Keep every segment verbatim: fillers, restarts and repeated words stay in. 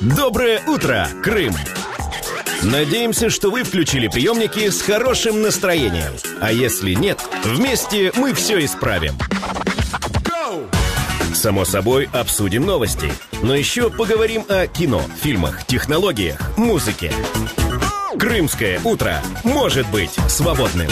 Доброе утро, Крым! Надеемся, что вы включили приемники с хорошим настроением. А если нет, вместе мы все исправим. Само собой, обсудим новости. Но еще поговорим о кино, фильмах, технологиях, музыке. Крымское утро может быть свободным.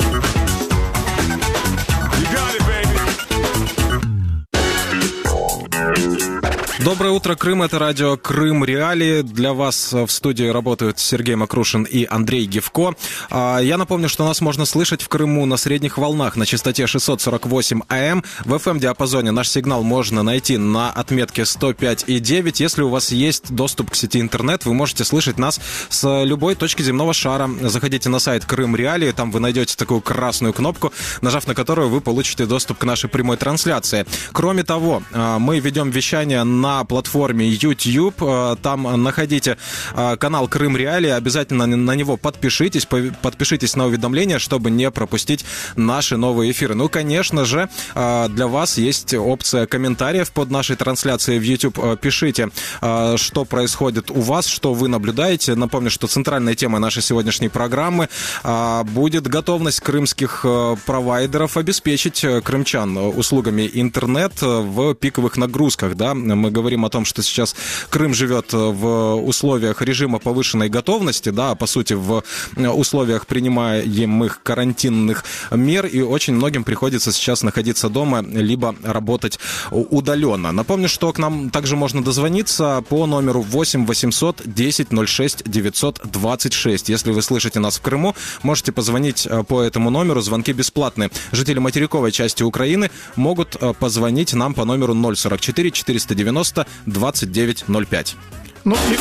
Доброе утро, Крым. Это радио «Крым Реалии». Для вас в студии работают Сергей Макрушин и Андрей Гевко. Я напомню, что нас можно слышать в Крыму на средних волнах на частоте шестьсот сорок восемь АМ. В эф эм-диапазоне наш сигнал можно найти на отметке сто пять и девять. Если у вас есть доступ к сети интернет, вы можете слышать нас с любой точки земного шара. Заходите на сайт «Крым Реалии», там вы найдете такую красную кнопку, нажав на которую вы получите доступ к нашей прямой трансляции. Кроме того, мы ведем вещание на платформе YouTube. Там находите канал «Крым Реалии». Обязательно на него подпишитесь. Подпишитесь на уведомления, чтобы не пропустить наши новые эфиры. Ну, конечно же, для вас есть опция комментариев под нашей трансляцией в YouTube. Пишите, что происходит у вас, что вы наблюдаете. Напомню, что центральной темой нашей сегодняшней программы будет готовность крымских провайдеров обеспечить крымчан услугами интернет в пиковых нагрузках. Да? Мы говорим о том, что сейчас Крым живет в условиях режима повышенной готовности, да, по сути, в условиях принимаемых карантинных мер, и очень многим приходится сейчас находиться дома, либо работать удаленно. Напомню, что к нам также можно дозвониться по номеру восемь восемьсот десять ноль шесть девятьсот двадцать шесть. Если вы слышите нас в Крыму, можете позвонить по этому номеру, звонки бесплатные. Жители материковой части Украины могут позвонить нам по номеру ноль сорок четыре четыреста девяносто двадцать девять ноль пять. Ну, и...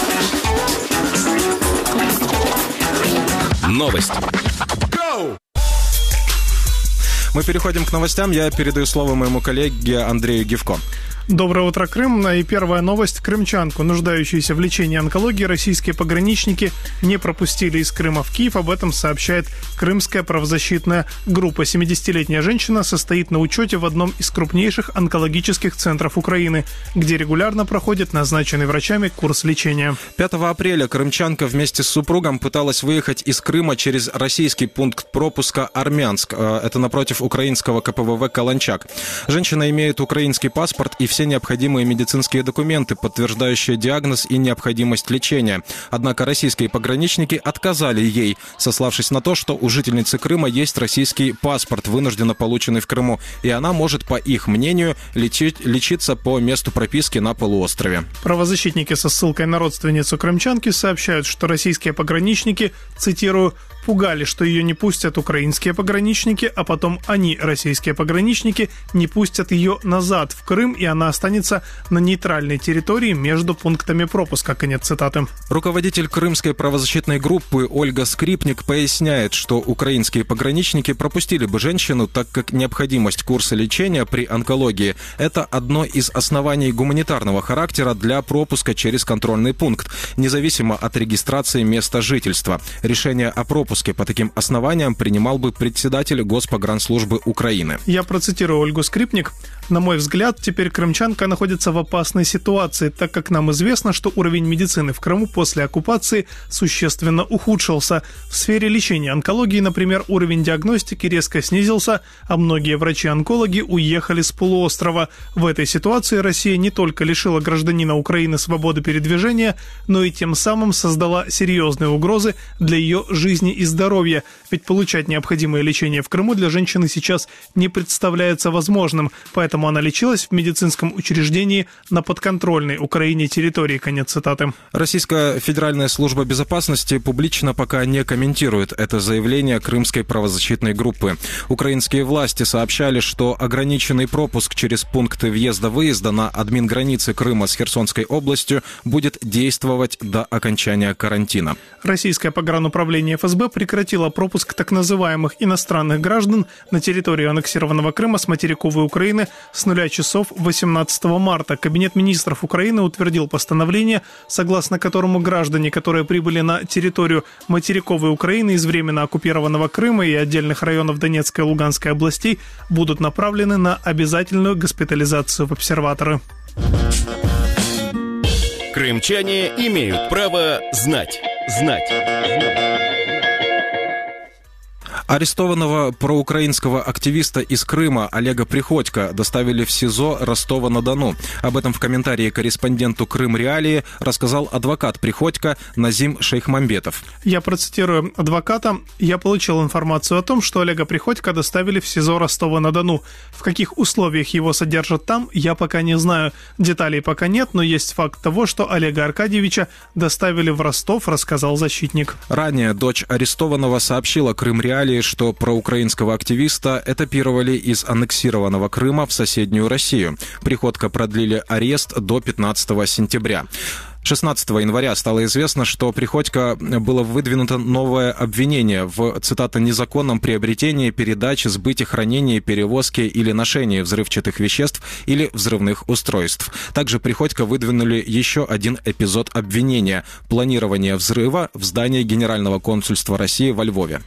Новости. Мы переходим к новостям. Я передаю слово моему коллеге Андрею Гевко. Доброе утро, Крым. И первая новость. Крымчанку, нуждающуюся в лечении онкологии, российские пограничники не пропустили из Крыма в Киев. Об этом сообщает Крымская правозащитная группа. семидесятилетняя женщина состоит на учете в одном из крупнейших онкологических центров Украины, где регулярно проходит назначенный врачами курс лечения. пятого апреля крымчанка вместе с супругом пыталась выехать из Крыма через российский пункт пропуска Армянск. Это напротив украинского ка пэ вэ вэ «Каланчак». Женщина имеет украинский паспорт и все необходимые медицинские документы, подтверждающие диагноз и необходимость лечения. Однако российские пограничники отказали ей, сославшись на то, что у жительницы Крыма есть российский паспорт, вынужденно полученный в Крыму, и она может, по их мнению, лечить, лечиться по месту прописки на полуострове. Правозащитники со ссылкой на родственницу крымчанки сообщают, что российские пограничники, цитирую, пугали, что ее не пустят украинские пограничники, а потом они, российские пограничники, не пустят ее назад в Крым, и она останется на нейтральной территории между пунктами пропуска. Конец цитаты. Руководитель крымской правозащитной группы Ольга Скрипник поясняет, что украинские пограничники пропустили бы женщину, так как необходимость курса лечения при онкологии – это одно из оснований гуманитарного характера для пропуска через контрольный пункт, независимо от регистрации места жительства. Решение о пропуске по таким основаниям принимал бы председатель Госпогранслужбы Украины. Я процитирую Ольгу Скрипник. На мой взгляд, теперь крымчанка находится в опасной ситуации, так как нам известно, что уровень медицины в Крыму после оккупации существенно ухудшился. В сфере лечения онкологии, например, уровень диагностики резко снизился, а многие врачи-онкологи уехали с полуострова. В этой ситуации Россия не только лишила гражданина Украины свободы передвижения, но и тем самым создала серьезные угрозы для ее жизни и здоровья. Ведь получать необходимое лечение в Крыму для женщины сейчас не представляется возможным, поэтому она лечилась в медицинском учреждении на подконтрольной Украине территории. Конец цитаты. Российская федеральная служба безопасности публично пока не комментирует это заявление крымской правозащитной группы. Украинские власти сообщали, что ограниченный пропуск через пункты въезда-выезда на админгранице Крыма с Херсонской областью будет действовать до окончания карантина. Российское погрануправление эф эс бэ прекратило пропуск так называемых иностранных граждан на территорию аннексированного Крыма с материковой Украины с нуля часов восемнадцатого марта. Кабинет министров Украины утвердил постановление, согласно которому граждане, которые прибыли на территорию материковой Украины из временно оккупированного Крыма и отдельных районов Донецкой и Луганской областей, будут направлены на обязательную госпитализацию в обсерваторы. Крымчане имеют право знать. Знать. Арестованного проукраинского активиста из Крыма Олега Приходько доставили в СИЗО Ростова-на-Дону. Об этом в комментарии корреспонденту Крым Реалии рассказал адвокат Приходько Назим Шейхмамбетов. Я процитирую адвоката. «Я получил информацию о том, что Олега Приходько доставили в СИЗО Ростова-на-Дону. В каких условиях его содержат там, я пока не знаю. Деталей пока нет, но есть факт того, что Олега Аркадьевича доставили в Ростов», рассказал защитник. Ранее дочь арестованного сообщила Крым Реалии, что проукраинского активиста этапировали из аннексированного Крыма в соседнюю Россию. Приходько продлили арест до пятнадцатого сентября. шестнадцатого января стало известно, что Приходько было выдвинуто новое обвинение в, цитата, «незаконном приобретении, передаче, сбыте, хранении, перевозке или ношении взрывчатых веществ или взрывных устройств». Также Приходько выдвинули еще один эпизод обвинения – планирование взрыва в здании Генерального консульства России во Львове.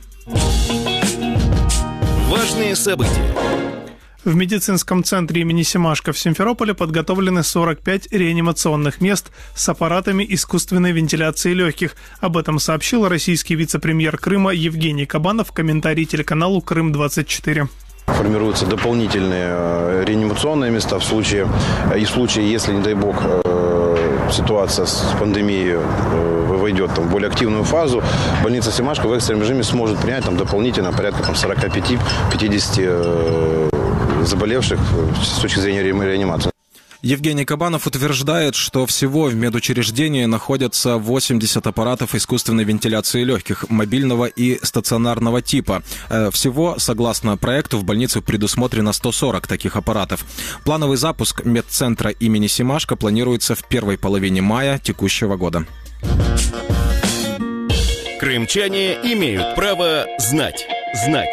Важные события. В медицинском центре имени Семашко в Симферополе подготовлены сорок пять реанимационных мест с аппаратами искусственной вентиляции легких. Об этом сообщил российский вице-премьер Крыма Евгений Кабанов в комментарии телеканалу Крым двадцать четыре. Формируются дополнительные реанимационные места в случае, и в случае, если, не дай бог, ситуация с пандемией войдет там, в более активную фазу, больница Семашко в экстренном режиме сможет принять там, дополнительно порядка там, сорок пять - пятьдесят заболевших с точки зрения реанимации. Евгений Кабанов утверждает, что всего в медучреждении находятся восемьдесят аппаратов искусственной вентиляции легких мобильного и стационарного типа. Всего, согласно проекту, в больнице предусмотрено сто сорок таких аппаратов. Плановый запуск медцентра имени Семашко планируется в первой половине мая текущего года. Крымчане имеют право знать. Знать.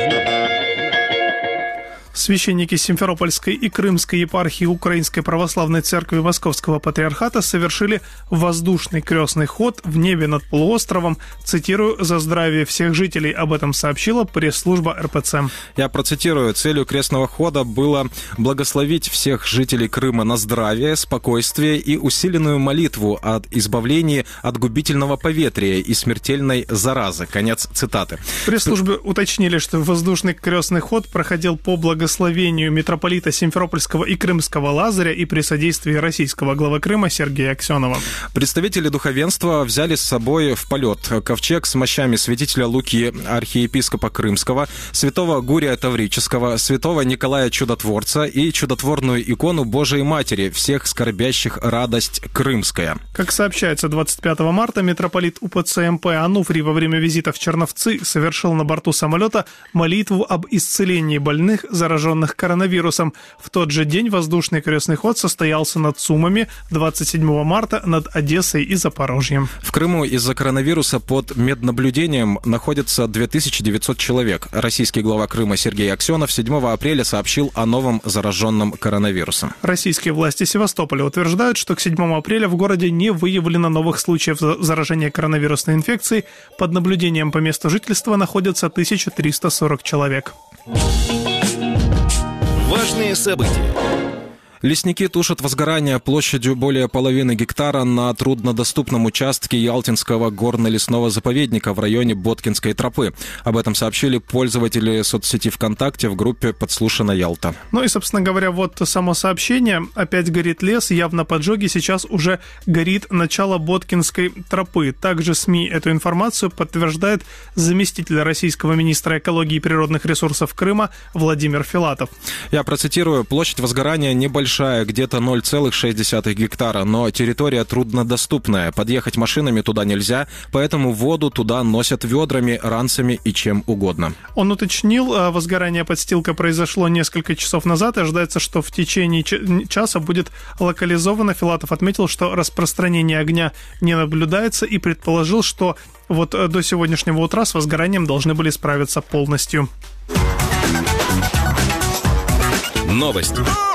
Священники Симферопольской и Крымской епархии Украинской Православной Церкви Московского Патриархата совершили воздушный крестный ход в небе над полуостровом, цитирую, «за здравие всех жителей». Об этом сообщила пресс-служба эр пэ цэ. Я процитирую. Целью крестного хода было благословить всех жителей Крыма на здравие, спокойствие и усиленную молитву о избавлении от губительного поветрия и смертельной заразы. Конец цитаты. В пресс-службе уточнили, что воздушный крестный ход проходил по благословению благословению митрополита Симферопольского и Крымского Лазаря и при содействии российского главы Крыма Сергея Аксенова. Представители духовенства взяли с собой в полет ковчег с мощами святителя Луки, архиепископа Крымского, святого Гурия Таврического, святого Николая Чудотворца и чудотворную икону Божией Матери, всех скорбящих радость крымская. Как сообщается, двадцать пятого марта митрополит у пэ цэ эм пэ Ануфрий во время визита в Черновцы совершил на борту самолета молитву об исцелении больных, зараженных коронавирусом. В тот же день воздушный крестный ход состоялся над Сумами, двадцать седьмого марта над Одессой и Запорожьем. В Крыму из-за коронавируса под меднаблюдением находится две тысячи девятьсот человек. Российский глава Крыма Сергей Аксенов седьмого апреля сообщил о новом зараженном коронавирусом. Российские власти Севастополя утверждают, что к седьмому апреля в городе не выявлено новых случаев заражения коронавирусной инфекцией. Под наблюдением по месту жительства находятся тысяча триста сорок человек. Важные события. Лесники тушат возгорание площадью более половины гектара на труднодоступном участке Ялтинского горно-лесного заповедника в районе Боткинской тропы. Об этом сообщили пользователи соцсети ВКонтакте в группе «Подслушана Ялта». Ну и, собственно говоря, вот само сообщение. Опять горит лес, явно поджоги. Сейчас уже горит начало Боткинской тропы. Также СМИ эту информацию подтверждает заместитель российского министра экологии и природных ресурсов Крыма Владимир Филатов. Я процитирую. Площадь возгорания небольшая, где-то ноль целых шесть десятых гектара, но территория труднодоступная. Подъехать машинами туда нельзя, поэтому воду туда носят ведрами, ранцами и чем угодно. Он уточнил, возгорание подстилка произошло несколько часов назад, и ожидается, что в течение часа будет локализовано. Филатов отметил, что распространение огня не наблюдается, и предположил, что вот до сегодняшнего утра с возгоранием должны были справиться полностью. Новость.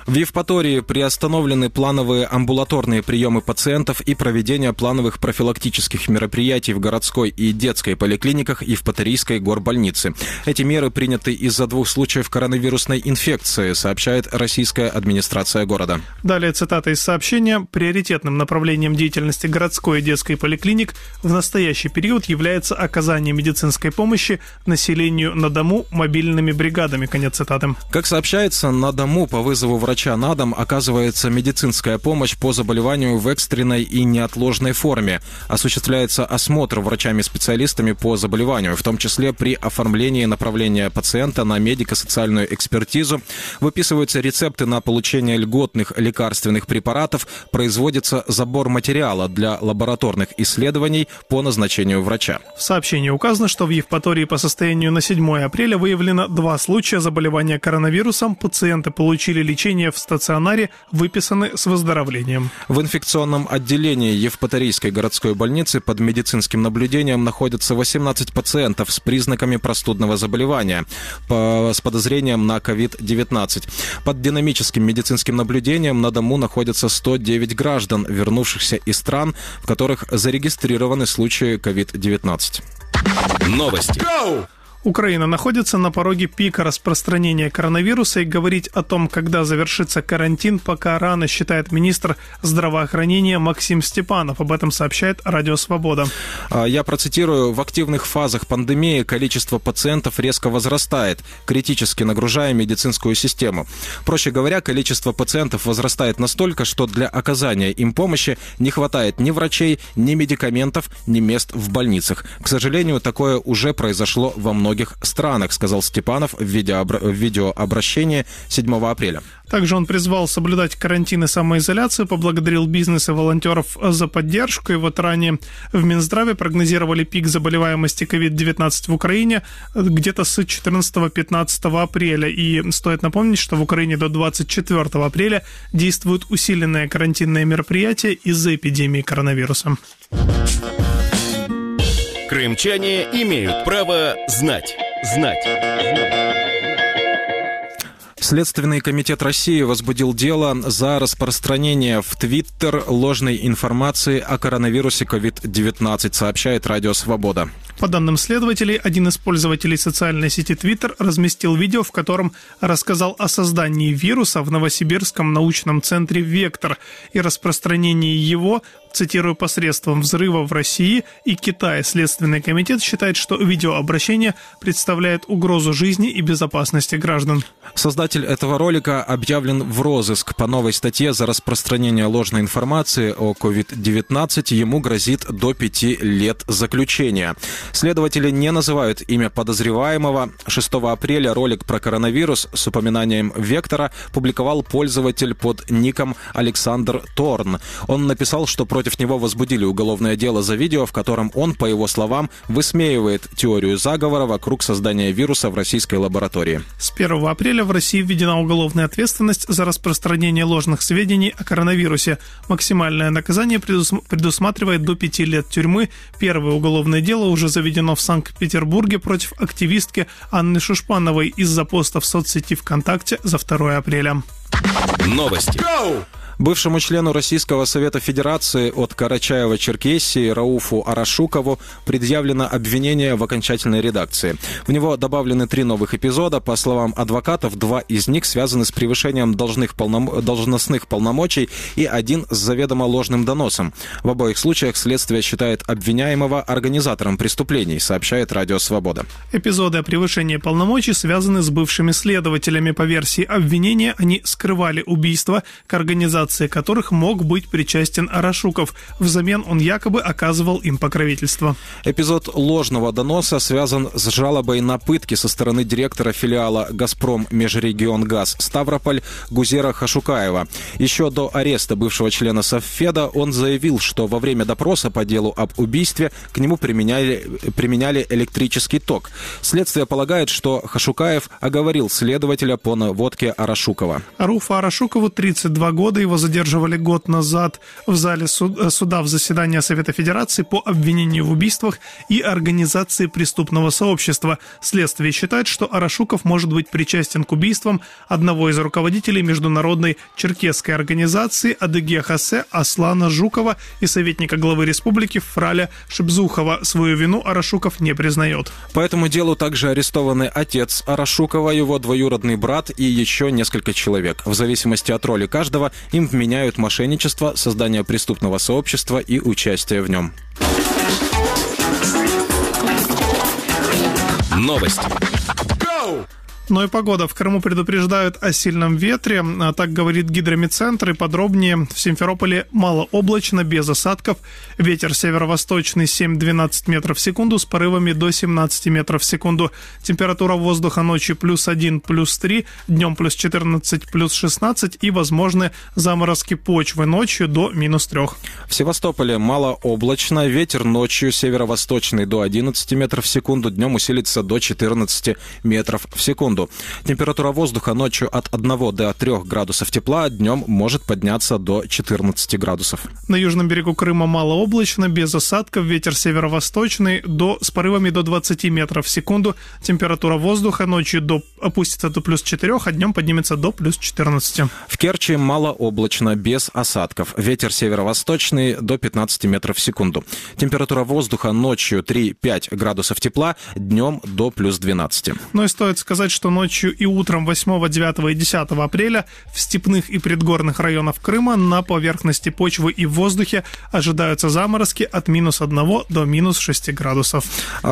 В Евпатории приостановлены плановые амбулаторные приемы пациентов и проведение плановых профилактических мероприятий в городской и детской поликлиниках Евпаторийской горбольницы. Эти меры приняты из-за двух случаев коронавирусной инфекции, сообщает российская администрация города. Далее цитата из сообщения. Приоритетным направлением деятельности городской и детской поликлиник в настоящий период является оказание медицинской помощи населению на дому мобильными бригадами. Конец цитаты. Как сообщается, на дому по вызову врача на дом оказывается медицинская помощь по заболеванию в экстренной и неотложной форме. Осуществляется осмотр врачами-специалистами по заболеванию, в том числе при оформлении направления пациента на медико-социальную экспертизу, выписываются рецепты на получение льготных лекарственных препаратов, производится забор материала для лабораторных исследований по назначению врача. В сообщении указано, что в Евпатории по состоянию на седьмое апреля выявлено два случая заболевания коронавирусом. Пациенты получили лечение в стационаре, выписаны с выздоровлением. В инфекционном отделении Евпаторийской городской больницы под медицинским наблюдением находятся восемнадцать пациентов с признаками простудного заболевания по, с подозрением на ковид девятнадцать. Под динамическим медицинским наблюдением на дому находятся сто девять граждан, вернувшихся из стран, в которых зарегистрированы случаи ковид девятнадцать. Новости. Украина находится на пороге пика распространения коронавируса, и говорить о том, когда завершится карантин, пока рано, считает министр здравоохранения Максим Степанов. Об этом сообщает Радио Свобода. Я процитирую. В активных фазах пандемии количество пациентов резко возрастает, критически нагружая медицинскую систему. Проще говоря, количество пациентов возрастает настолько, что для оказания им помощи не хватает ни врачей, ни медикаментов, ни мест в больницах. К сожалению, такое уже произошло во многих многих странах, сказал Степанов в видеообращении седьмого апреля. Также он призвал соблюдать карантин и самоизоляцию, поблагодарил бизнес и волонтеров за поддержку. И вот ранее в Минздраве прогнозировали пик заболеваемости ковид девятнадцать в Украине где-то с четырнадцатого-пятнадцатого апреля. И стоит напомнить, что в Украине до двадцать четвёртого апреля действуют усиленные карантинные мероприятия из-за эпидемии коронавируса. Крымчане имеют право знать. Знать. Следственный комитет России возбудил дело за распространение в Твиттер ложной информации о коронавирусе ковид девятнадцать, сообщает Радио Свобода. По данным следователей, один из пользователей социальной сети Twitter разместил видео, в котором рассказал о создании вируса в Новосибирском научном центре «Вектор» и распространении его, цитирую, посредством взрыва в России и Китае. Следственный комитет считает, что видеообращение представляет угрозу жизни и безопасности граждан. Создатель этого ролика объявлен в розыск. По новой статье за распространение ложной информации о ковид девятнадцать ему грозит до пяти лет заключения. Следователи не называют имя подозреваемого. шестого апреля ролик про коронавирус с упоминанием «Вектора» публиковал пользователь под ником Александр Торн. Он написал, что против него возбудили уголовное дело за видео, в котором он, по его словам, высмеивает теорию заговора вокруг создания вируса в российской лаборатории. С первого апреля в России введена уголовная ответственность за распространение ложных сведений о коронавирусе. Максимальное наказание предусматривает до пяти лет тюрьмы. Первое уголовное дело уже заведено в Санкт-Петербурге против активистки Анны Шушпановой из-за поста в соцсети ВКонтакте за второе апреля. Новости. Бывшему члену Российского Совета Федерации от Карачаева-Черкесии Рауфу Арашукову предъявлено обвинение в окончательной редакции. В него добавлены три новых эпизода. По словам адвокатов, два из них связаны с превышением должных полном... должностных полномочий и один с заведомо ложным доносом. В обоих случаях следствие считает обвиняемого организатором преступлений, сообщает Радио Свобода. Эпизоды о превышении полномочий связаны с бывшими следователями. По версии обвинения, они скрывали убийство, к организации которых мог быть причастен Арашуков. Взамен он якобы оказывал им покровительство. Эпизод ложного доноса связан с жалобой на пытки со стороны директора филиала «Газпром Межрегионгаз» Ставрополь Гузера Хашукаева. Еще до ареста бывшего члена Совфеда он заявил, что во время допроса по делу об убийстве к нему применяли, применяли электрический ток. Следствие полагает, что Хашукаев оговорил следователя по наводке Арашукова. Маруфа Арашукову тридцать два года. Его задерживали год назад в зале суда в заседании Совета Федерации по обвинению в убийствах и организации преступного сообщества. Следствие считает, что Арашуков может быть причастен к убийствам одного из руководителей международной черкесской организации Адыгея Хасе Аслана Жукова и советника главы республики Фраля Шибзухова. Свою вину Арашуков не признает. По этому делу также арестованы отец Арашукова, его двоюродный брат и еще несколько человек. В зависимости от роли каждого им вменяют мошенничество, создание преступного сообщества и участие в нем. Новости. Ну и погода. В Крыму предупреждают о сильном ветре. Так говорит гидрометцентр. И подробнее. В Симферополе малооблачно, без осадков. Ветер северо-восточный семь-двенадцать метров в секунду с порывами до семнадцать метров в секунду. Температура воздуха ночью плюс один, плюс три, днем плюс четырнадцать, плюс шестнадцать и возможны заморозки почвы ночью до минус трех. В Севастополе малооблачно. Ветер ночью северо-восточный до одиннадцати метров в секунду. Днем усилится до четырнадцати метров в секунду. Температура воздуха ночью от одного до трёх градусов тепла, днем может подняться до четырнадцати градусов. На южном берегу Крыма малооблачно, без осадков, ветер северо-восточный до, с порывами до двадцати метров в секунду. Температура воздуха ночью до, опустится до плюс четырёх, а днем поднимется до плюс четырнадцати. В Керчи малооблачно, без осадков. Ветер северо-восточный до пятнадцати метров в секунду. Температура воздуха ночью три-пять градусов тепла, днем до плюс двенадцати. Ну и стоит сказать, что ночью и утром восьмого, девятого и десятого апреля в степных и предгорных районах Крыма на поверхности почвы и в воздухе ожидаются заморозки от минус одного до минус шести градусов.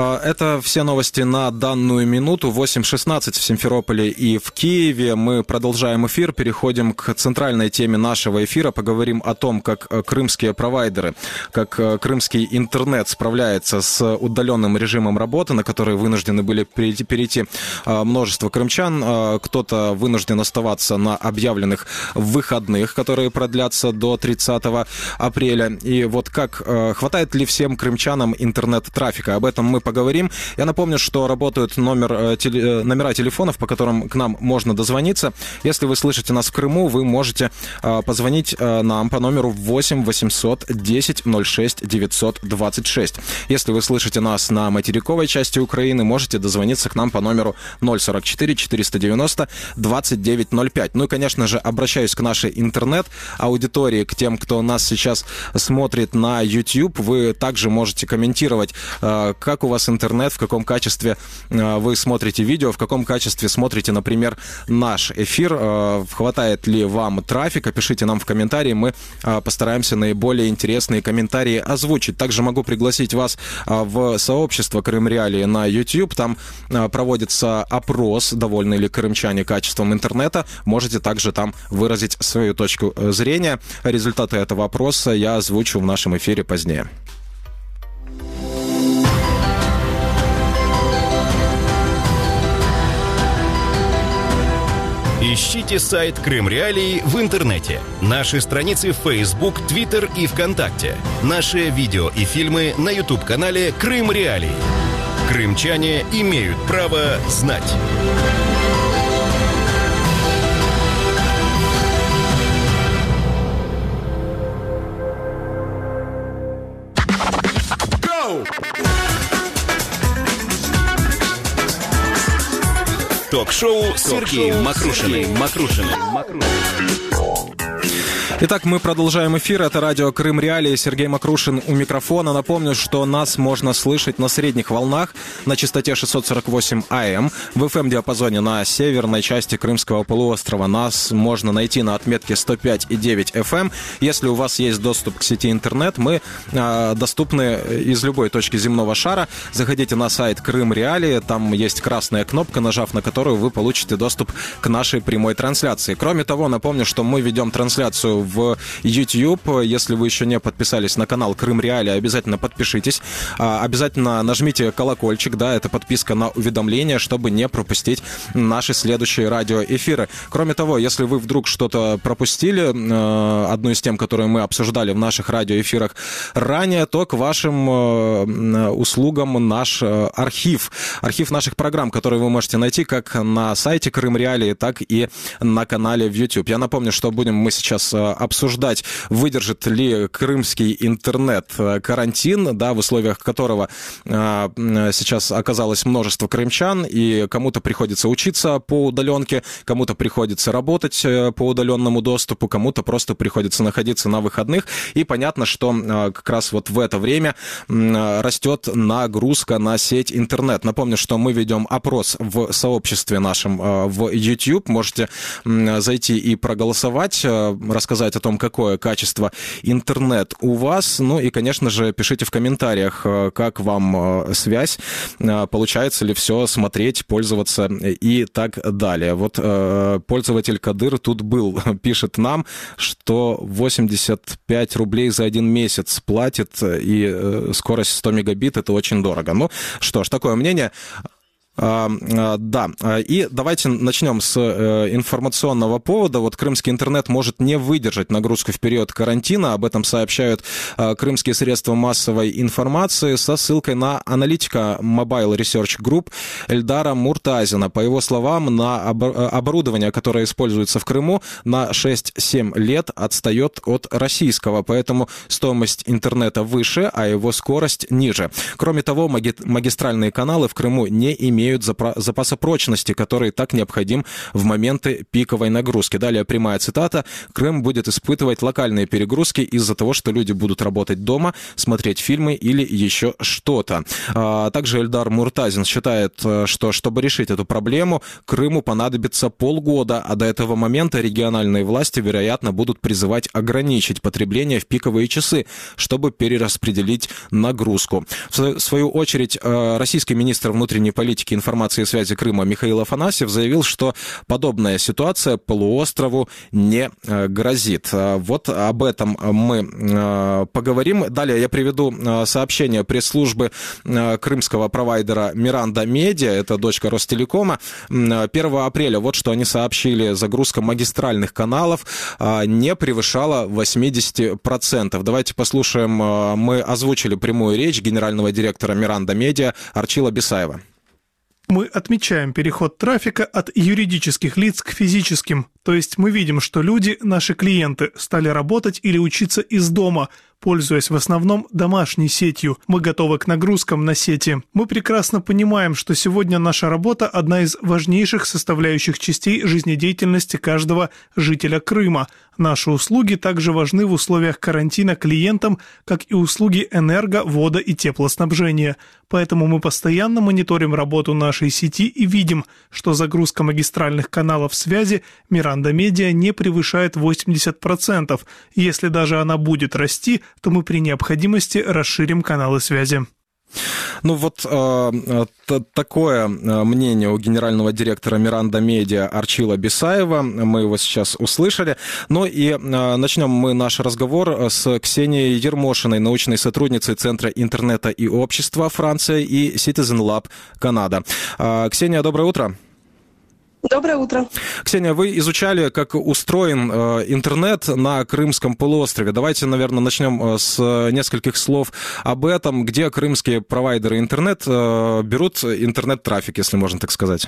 Это все новости на данную минуту. восемь шестнадцать в Симферополе и в Киеве. Мы продолжаем эфир, переходим к центральной теме нашего эфира. Поговорим о том, как крымские провайдеры, как крымский интернет справляется с удаленным режимом работы, на который вынуждены были перейти множество крымчан. Кто-то вынужден оставаться на объявленных выходных, которые продлятся до тридцатого апреля. И вот как, хватает ли всем крымчанам интернет-трафика? Об этом мы поговорим. Я напомню, что работают номер, теле, номера телефонов, по которым к нам можно дозвониться. Если вы слышите нас в Крыму, вы можете позвонить нам по номеру восемь восемьсот десять ноль шесть девятьсот двадцать шесть. Если вы слышите нас на материковой части Украины, можете дозвониться к нам по номеру ноль сорок четыре четыреста девяносто двадцать девять ноль пять. Ну и, конечно же, обращаюсь к нашей интернет-аудитории, к тем, кто нас сейчас смотрит на YouTube. Вы также можете комментировать, как у вас интернет, в каком качестве вы смотрите видео, в каком качестве смотрите, например, наш эфир. Хватает ли вам трафика? Пишите нам в комментарии, мы постараемся наиболее интересные комментарии озвучить. Также могу пригласить вас в сообщество Крым Реалии на YouTube. Там проводится опрос, довольны ли крымчане качеством интернета. Можете также там выразить свою точку зрения. Результаты этого опроса я озвучу в нашем эфире позднее. Ищите сайт Крым Реалии в интернете. Наши страницы в Facebook, Twitter и ВКонтакте. Наши видео и фильмы на YouTube-канале Крым Реалии. Крымчане имеют право знать. Ток-шоу с Сергеем Макрушиным. Макрушиным. Итак, мы продолжаем эфир. Это радио Крым Реалии. Сергей Макрушин у микрофона. Напомню, что нас можно слышать на средних волнах на частоте шестьсот сорок восемь АМ. В эф эм-диапазоне на северной части Крымского полуострова нас можно найти на отметке сто пять и девять эф эм. Если у вас есть доступ к сети интернет, мы э, доступны из любой точки земного шара. Заходите на сайт Крым Реалии. Там есть красная кнопка, нажав на которую вы получите доступ к нашей прямой трансляции. Кроме того, напомню, что мы ведем трансляцию в YouTube. Если вы еще не подписались на канал Крым Реалии, обязательно подпишитесь. Обязательно нажмите колокольчик, да, это подписка на уведомления, чтобы не пропустить наши следующие радиоэфиры. Кроме того, если вы вдруг что-то пропустили, одну из тем, которые мы обсуждали в наших радиоэфирах ранее, то к вашим услугам наш архив. Архив наших программ, которые вы можете найти как на сайте Крым Реалии, так и на канале в YouTube. Я напомню, что будем мы сейчас обсуждать, выдержит ли крымский интернет карантин, да, в условиях которого сейчас оказалось множество крымчан, и кому-то приходится учиться по удаленке, кому-то приходится работать по удаленному доступу, кому-то просто приходится находиться на выходных. И понятно, что как раз вот в это время растет нагрузка на сеть интернет. Напомню, что мы ведем опрос в сообществе нашем в YouTube. Можете зайти и проголосовать, рассказать о том, какое качество интернет у вас. Ну и, конечно же, пишите в комментариях, как вам связь, получается ли все смотреть, пользоваться и так далее. Вот пользователь Кадыр тут был, пишет нам, что восемьдесят пять рублей за один месяц платит, и скорость сто мегабит, это очень дорого. Ну что ж, такое мнение. Да, и давайте начнем с информационного повода. Вот крымский интернет может не выдержать нагрузку в период карантина. Об этом сообщают крымские средства массовой информации со ссылкой на аналитика Mobile Research Group Эльдара Муртазина. По его словам, на оборудование, которое используется в Крыму, на шесть-семь лет отстает от российского, поэтому стоимость интернета выше, а его скорость ниже. Кроме того, магистральные каналы в Крыму не имеют запаса прочности, который так необходим в моменты пиковой нагрузки. Далее прямая цитата. «Крым будет испытывать локальные перегрузки из-за того, что люди будут работать дома, смотреть фильмы или еще что-то». Также Эльдар Муртазин считает, что чтобы решить эту проблему, Крыму понадобится полгода, а до этого момента региональные власти, вероятно, будут призывать ограничить потребление в пиковые часы, чтобы перераспределить нагрузку. В свою очередь, российский министр внутренней политики, информации и связи Крыма Михаил Афанасьев заявил, что подобная ситуация полуострову не грозит. Вот об этом мы поговорим. Далее я приведу сообщение пресс-службы крымского провайдера Миранда Медиа, это дочка Ростелекома. первого апреля, вот что они сообщили, загрузка магистральных каналов не превышала восемьдесят процентов. Давайте послушаем, мы озвучили прямую речь генерального директора Миранда Медиа Арчила Бесаева. Мы отмечаем переход трафика от юридических лиц к физическим. То есть мы видим, что люди, наши клиенты, стали работать или учиться из дома, пользуясь в основном домашней сетью. Мы готовы к нагрузкам на сети. Мы прекрасно понимаем, что сегодня наша работа – одна из важнейших составляющих частей жизнедеятельности каждого жителя Крыма. Наши услуги также важны в условиях карантина клиентам, как и услуги энерго-, водо- и теплоснабжения. Поэтому мы постоянно мониторим работу нашей сети и видим, что загрузка магистральных каналов связи Миранда Медиа не превышает восемьдесят процентов. Если даже она будет расти, то мы при необходимости расширим каналы связи. Ну вот э, т- такое мнение у генерального директора Миранда Медиа Арчила Бесаева. Мы его сейчас услышали. Ну и э, начнем мы наш разговор с Ксенией Ермошиной, научной сотрудницей Центра интернета и общества Франция и Citizen Lab Канада. Э, Ксения, доброе утро. Доброе утро. Ксения, вы изучали, как устроен э, интернет на Крымском полуострове. Давайте, наверное, начнем с нескольких слов об этом. Где крымские провайдеры интернет э, берут интернет-трафик, если можно так сказать?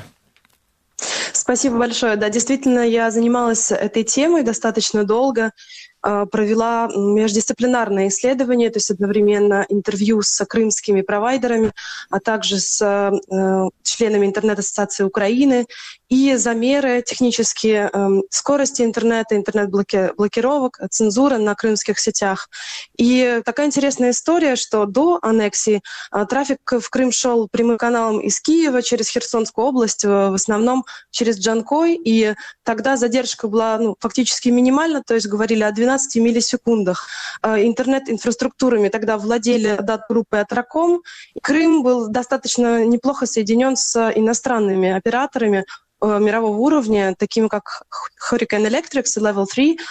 Спасибо большое. Да, действительно, я занималась этой темой достаточно долго. Провела междисциплинарное исследование, то есть одновременно интервью с крымскими провайдерами, а также с э, членами Интернет-ассоциации Украины, и замеры технические э, скорости интернета, интернет-блокировок, цензура на крымских сетях. И такая интересная история, что до аннексии э, трафик в Крым шел прямым каналом из Киева через Херсонскую область, в основном через Джанкой, и тогда задержка была ну, фактически минимальна, то есть говорили о двенадцати миллисекундах. Интернет-инфраструктурами тогда владели дат-группы Атраком. Крым был достаточно неплохо соединен с иностранными операторами мирового уровня, такими как Hurricane Electric и Level три.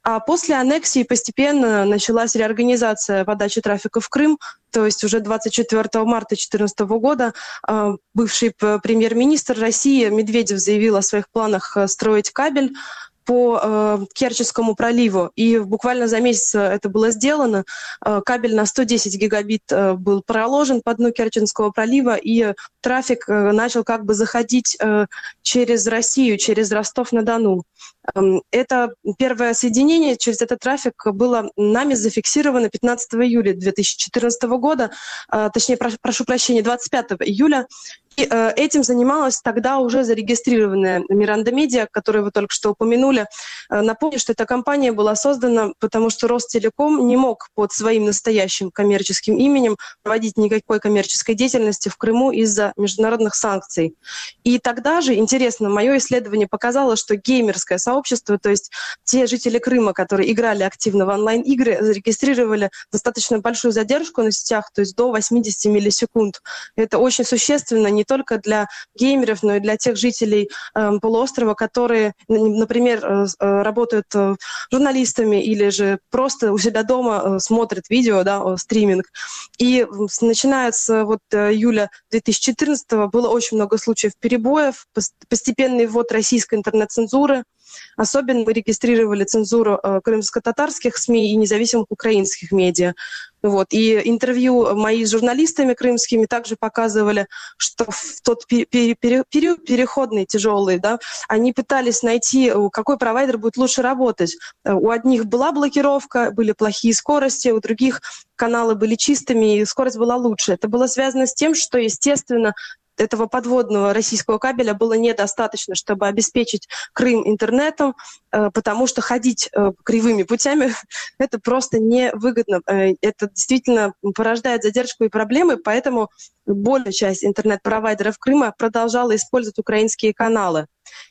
А после аннексии постепенно началась реорганизация подачи трафика в Крым. То есть уже двадцать четвёртого марта две тысячи четырнадцатого года бывший премьер-министр России Медведев заявил о своих планах строить кабель по э, Керченскому проливу. И буквально за месяц это было сделано. Э, кабель на сто десять гигабит э, был проложен по дну Керченского пролива, и трафик э, начал как бы заходить э, через Россию, через Ростов-на-Дону. Э, это первое соединение через этот трафик было нами зафиксировано пятнадцатого июля две тысячи четырнадцатого года, э, точнее, про, прошу прощения, двадцать пятого июля. И э, этим занималась тогда уже зарегистрированная Миранда Медиа, которую вы только что упомянули. Э, напомню, что эта компания была создана, потому что Ростелеком не мог под своим настоящим коммерческим именем проводить никакой коммерческой деятельности в Крыму из-за международных санкций. И тогда же, интересно, мое исследование показало, что геймерское сообщество, то есть те жители Крыма, которые играли активно в онлайн-игры, зарегистрировали достаточно большую задержку на сетях, то есть до восемьдесят миллисекунд. Это очень существенно не только для геймеров, но и для тех жителей э, полуострова, которые, например, э, работают э, журналистами или же просто у себя дома э, смотрят видео, да, э, стриминг. И начиная с вот, июля две тысячи четырнадцатого было очень много случаев перебоев, постепенный ввод российской интернет-цензуры. Особенно мы регистрировали цензуру э, крымско-татарских СМИ и независимых украинских медиа. Вот. И интервью мои с журналистами крымскими также показывали, что в тот период пере, пере, переходный, тяжелый, да, они пытались найти, какой провайдер будет лучше работать. У одних была блокировка, были плохие скорости, у других каналы были чистыми, и скорость была лучше. Это было связано с тем, что, естественно, этого подводного российского кабеля было недостаточно, чтобы обеспечить Крым интернетом, потому что ходить кривыми путями это просто невыгодно. Это действительно порождает задержку и проблемы, поэтому большая часть интернет-провайдеров Крыма продолжала использовать украинские каналы.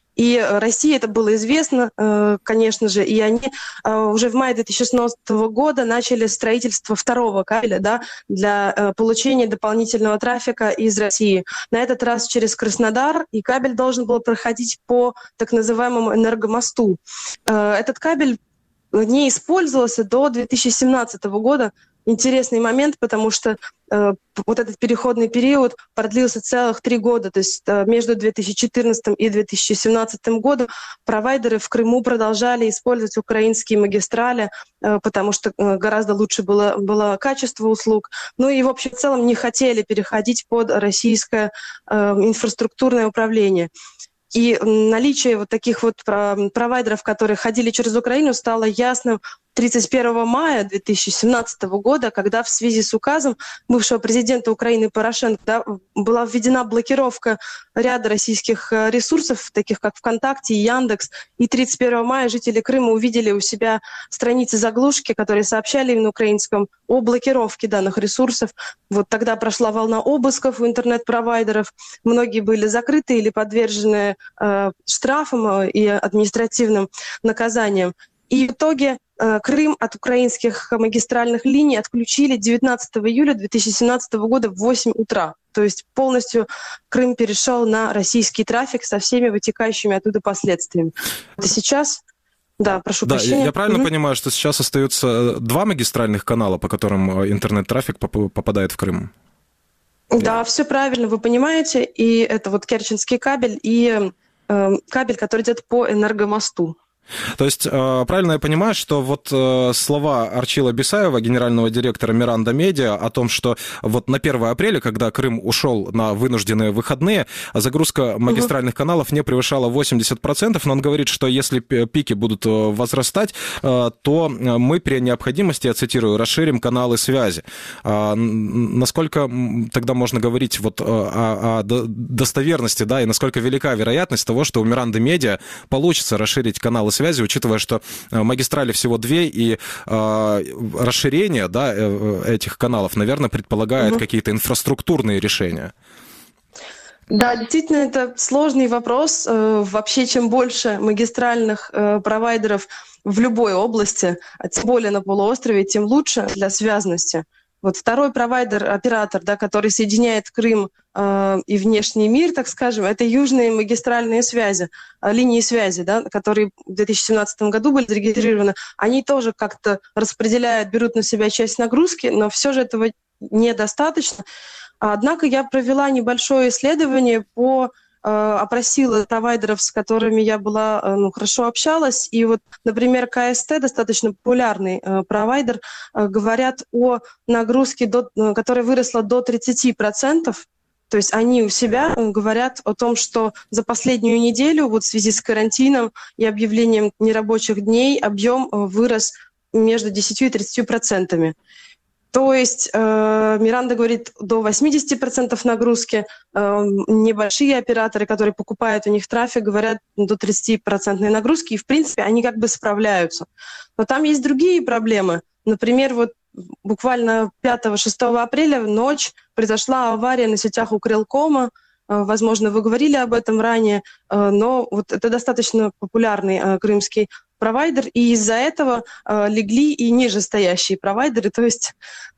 И России это было известно, конечно же, и они уже в мае две тысячи шестнадцатого года начали строительство второго кабеля, да, для получения дополнительного трафика из России. На этот раз через Краснодар, и кабель должен был проходить по так называемому энергомосту. Этот кабель не использовался до две тысячи семнадцатого года. Интересный момент, потому что э, вот этот переходный период продлился целых три года. То есть э, между две тысячи четырнадцатым и две тысячи семнадцатым годом провайдеры в Крыму продолжали использовать украинские магистрали, э, потому что э, гораздо лучше было, было качество услуг. Ну и в общем в целом не хотели переходить под российское э, инфраструктурное управление. И наличие вот таких вот провайдеров, которые ходили через Украину, стало ясным тридцать первого мая две тысячи семнадцатого года, когда в связи с указом бывшего президента Украины Порошенко, да, была введена блокировка ряда российских ресурсов, таких как ВКонтакте и Яндекс. И тридцать первого мая жители Крыма увидели у себя страницы заглушки, которые сообщали на украинском о блокировке данных ресурсов. Вот тогда прошла волна обысков у интернет-провайдеров. Многие были закрыты или подвержены э, штрафам и административным наказаниям. И в итоге э, Крым от украинских магистральных линий отключили девятнадцатого июля две тысячи семнадцатого года в восемь утра. То есть полностью Крым перешел на российский трафик со всеми вытекающими оттуда последствиями. Это сейчас... Да, прошу да, прощения. Я правильно угу. понимаю, что сейчас остаются два магистральных канала, по которым интернет-трафик попадает в Крым? Да, все правильно, вы понимаете. И это вот Керченский кабель и э, кабель, который идет по энергомосту. То есть, правильно я понимаю, что вот слова Арчила Бесаева, генерального директора Миранда Медиа, о том, что вот на первое апреля, когда Крым ушел на вынужденные выходные, загрузка магистральных угу. каналов не превышала восемьдесят процентов, но он говорит, что если пики будут возрастать, то мы при необходимости, я цитирую, расширим каналы связи. Насколько тогда можно говорить вот о, о достоверности, да, и насколько велика вероятность того, что у Миранды Медиа получится расширить каналы связи, связи, учитывая, что магистрали всего две, и э, расширение, да, этих каналов, наверное, предполагает угу. какие-то инфраструктурные решения. Да, действительно, это сложный вопрос. Вообще, чем больше магистральных провайдеров в любой области, а тем более на полуострове, тем лучше для связности. Вот второй провайдер, оператор, да, который соединяет Крым э, и внешний мир, так скажем, это южные магистральные связи, э, линии связи, да, которые в две тысячи семнадцатом году были зарегистрированы. Они тоже как-то распределяют, берут на себя часть нагрузки, но все же этого недостаточно. Однако я провела небольшое исследование по опросила провайдеров, с которыми я была, ну, хорошо общалась. И вот, например, ка эс тэ, достаточно популярный э, провайдер, э, говорят о нагрузке, до, которая выросла до тридцати процентов. То есть они у себя говорят о том, что за последнюю неделю, вот в связи с карантином и объявлением нерабочих дней, объем вырос между десятью и тридцатью процентами. То есть э, Миранда говорит до восьмидесяти процентов нагрузки. Э, небольшие операторы, которые покупают у них трафик, говорят до тридцати процентов нагрузки. И, в принципе, они как бы справляются. Но там есть другие проблемы. Например, вот буквально пятого-шестого апреля в ночь произошла авария на сетях Укррелкома. Э, возможно, вы говорили об этом ранее. Э, но вот это достаточно популярный э, крымский провайдер, и из-за этого э, легли и нижестоящие провайдеры. То есть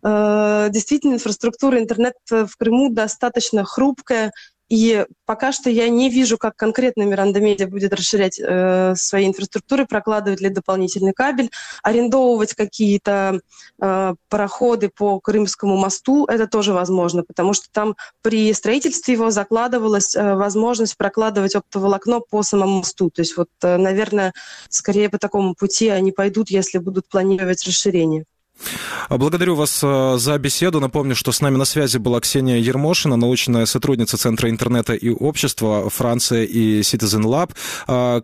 э, действительно инфраструктура интернета в Крыму достаточно хрупкая, и пока что я не вижу, как конкретно Миранда Медиа будет расширять э, свои инфраструктуры, прокладывать ли дополнительный кабель, арендовывать какие-то э, пароходы по Крымскому мосту. Это тоже возможно, потому что там при строительстве его закладывалась э, возможность прокладывать оптоволокно по самому мосту. То есть вот, э, наверное, скорее по такому пути они пойдут, если будут планировать расширение. Благодарю вас за беседу. Напомню, что с нами на связи была Ксения Ермошина, научная сотрудница Центра интернета и общества Франция и Citizen Lab.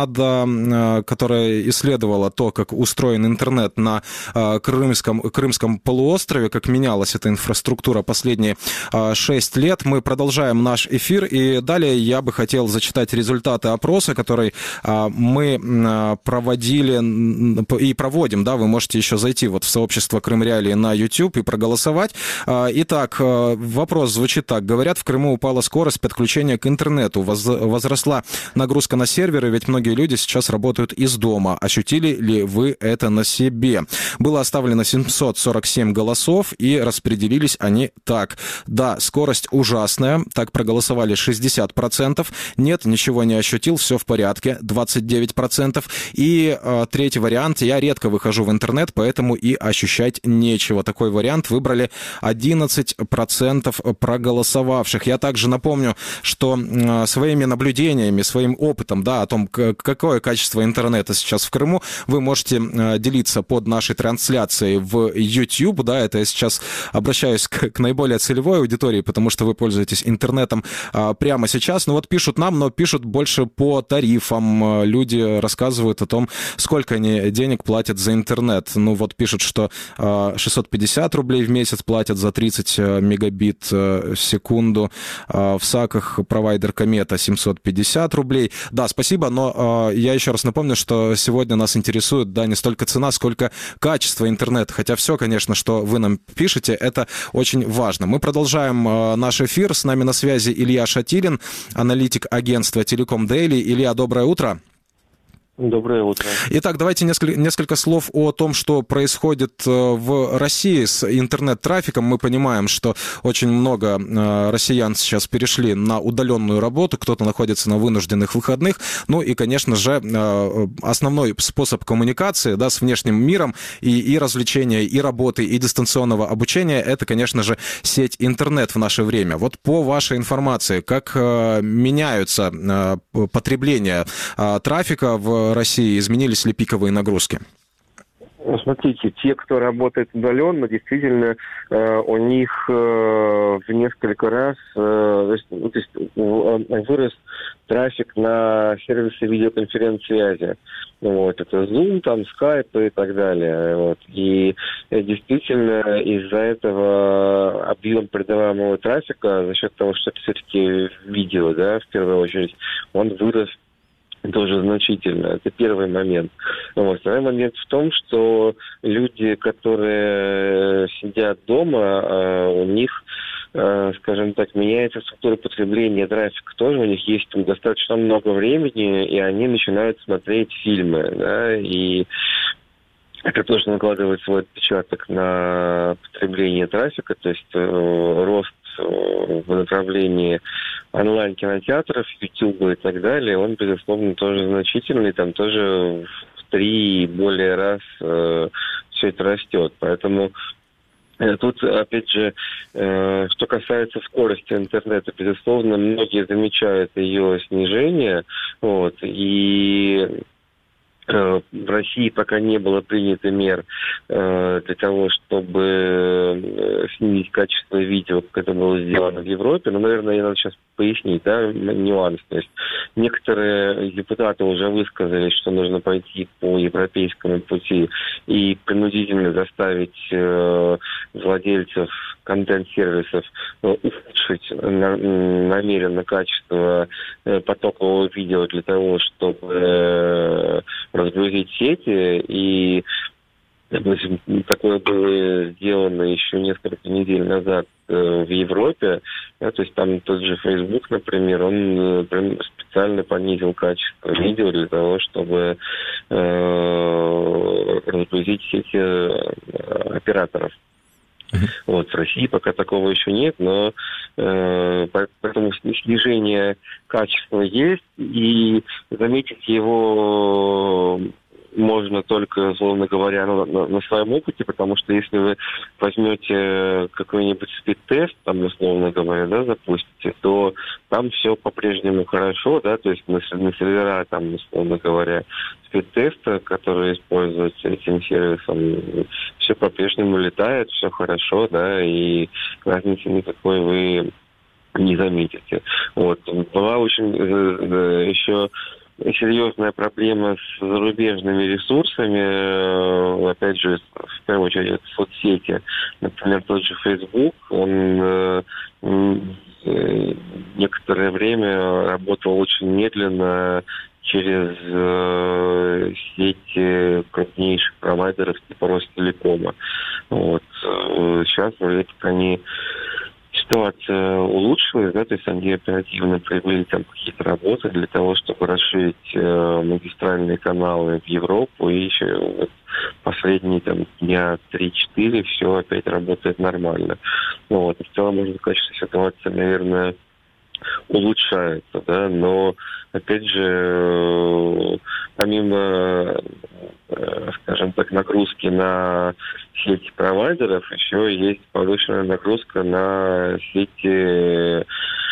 Канада, которая исследовала то, как устроен интернет на Крымском, Крымском полуострове, как менялась эта инфраструктура последние шесть лет. Мы продолжаем наш эфир, и далее я бы хотел зачитать результаты опроса, который мы проводили и проводим. Да, вы можете еще зайти вот в сообщество Общество Крым Реалии на YouTube и проголосовать. Итак, вопрос звучит так. Говорят, в Крыму упала скорость подключения к интернету, возросла нагрузка на серверы, ведь многие люди сейчас работают из дома. Ощутили ли вы это на себе? Было оставлено семьсот сорок семь голосов, и распределились они так. Да, скорость ужасная, так проголосовали шестьдесят процентов. Нет, ничего не ощутил, все в порядке, двадцать девять процентов. И э, третий вариант, я редко выхожу в интернет, поэтому и ощущать нечего. Такой вариант выбрали одиннадцать процентов проголосовавших. Я также напомню, что своими наблюдениями, своим опытом, да, о том, какое качество интернета сейчас в Крыму, вы можете делиться под нашей трансляцией в YouTube. Да, это я сейчас обращаюсь к, к наиболее целевой аудитории, потому что вы пользуетесь интернетом а, прямо сейчас. Ну вот пишут нам, но пишут больше по тарифам. Люди рассказывают о том, сколько они денег платят за интернет. Ну вот пишут, что шестьсот пятьдесят рублей в месяц платят за тридцать мегабит в секунду. В САКах провайдер Комета семьсот пятьдесят рублей. Да, спасибо, но я еще раз напомню, что сегодня нас интересует, да, не столько цена, сколько качество интернета. Хотя все, конечно, что вы нам пишете, это очень важно. Мы продолжаем наш эфир. С нами на связи Илья Шатилин, аналитик агентства Телеком Дейли. Илья, доброе утро. Доброе утро. Итак, давайте несколько, несколько слов о том, что происходит в России с интернет-трафиком. Мы понимаем, что очень много россиян сейчас перешли на удаленную работу, кто-то находится на вынужденных выходных. Ну и, конечно же, основной способ коммуникации, да, с внешним миром и, и развлечения, и работы, и дистанционного обучения — это, конечно же, сеть интернет в наше время. Вот по вашей информации, как меняются потребления трафика в России, изменились ли пиковые нагрузки? Смотрите, те, кто работает удаленно, действительно, э, у них э, в несколько раз э, то есть, э, вырос трафик на сервисы видеоконференц-связи. Вот, это Zoom, там, Skype и так далее. Вот. И э, действительно из-за этого объем передаваемого трафика, за счет того, что это все-таки видео, да, в первую очередь, он вырос тоже значительно. Это первый момент. Вот. Второй момент в том, что люди, которые сидят дома, у них, скажем так, меняется структура потребления трафика тоже. У них есть там достаточно много времени, и они начинают смотреть фильмы. Да? И это тоже накладывает свой отпечаток на потребление направлении трафика, то есть э, рост в направлении онлайн-кинотеатров, YouTube и так далее, он, безусловно, тоже значительный, там тоже в три и более раз э, все это растет. Поэтому э, тут, опять же, э, что касается скорости интернета, безусловно, многие замечают ее снижение, вот, и в России пока не было принято мер э, для того, чтобы снизить качество видео, как это было сделано в Европе. Но, наверное, я надо сейчас пояснить, да, нюанс. То есть некоторые депутаты уже высказались, что нужно пойти по европейскому пути и принудительно заставить э, владельцев контент-сервисов э, ухудшить на, намеренно качество э, потокового видео для того, чтобы э, разгрузить сети, и допустим, такое было сделано еще несколько недель назад э, в Европе, да, то есть там тот же Facebook, например, он э, специально понизил качество видео для того, чтобы э, разгрузить сети э, операторов. Вот, в России пока такого еще нет, но э, поэтому снижение качества есть, и заметить его можно только, условно говоря, на, на, на своем опыте, потому что если вы возьмете какой-нибудь спид-тест, там, условно говоря, да, запустите, то там все по-прежнему хорошо, да, то есть на, на сервера, там, условно говоря, спид-теста, которые используются этим сервисом, все по-прежнему летает, все хорошо, да, и разницы никакой вы не заметите. Вот. Была очень э, еще серьезная проблема с зарубежными ресурсами, опять же, в первую очередь, это соцсети. Например, тот же Facebook, он некоторое время работал очень медленно через э, сети крупнейших провайдеров типа Ростелекома. Вот. Сейчас, вроде как, они ситуация улучшилась, да, то есть они оперативно провели там какие-то работы для того, чтобы расширить э, магистральные каналы в Европу, и еще вот, последние там дня три-четыре все опять работает нормально. Ну, вот, и в целом, можно сказать, что ситуация, наверное, улучшается, да, но, опять же, помимо, скажем так, нагрузки на сети провайдеров, еще есть повышенная нагрузка на сети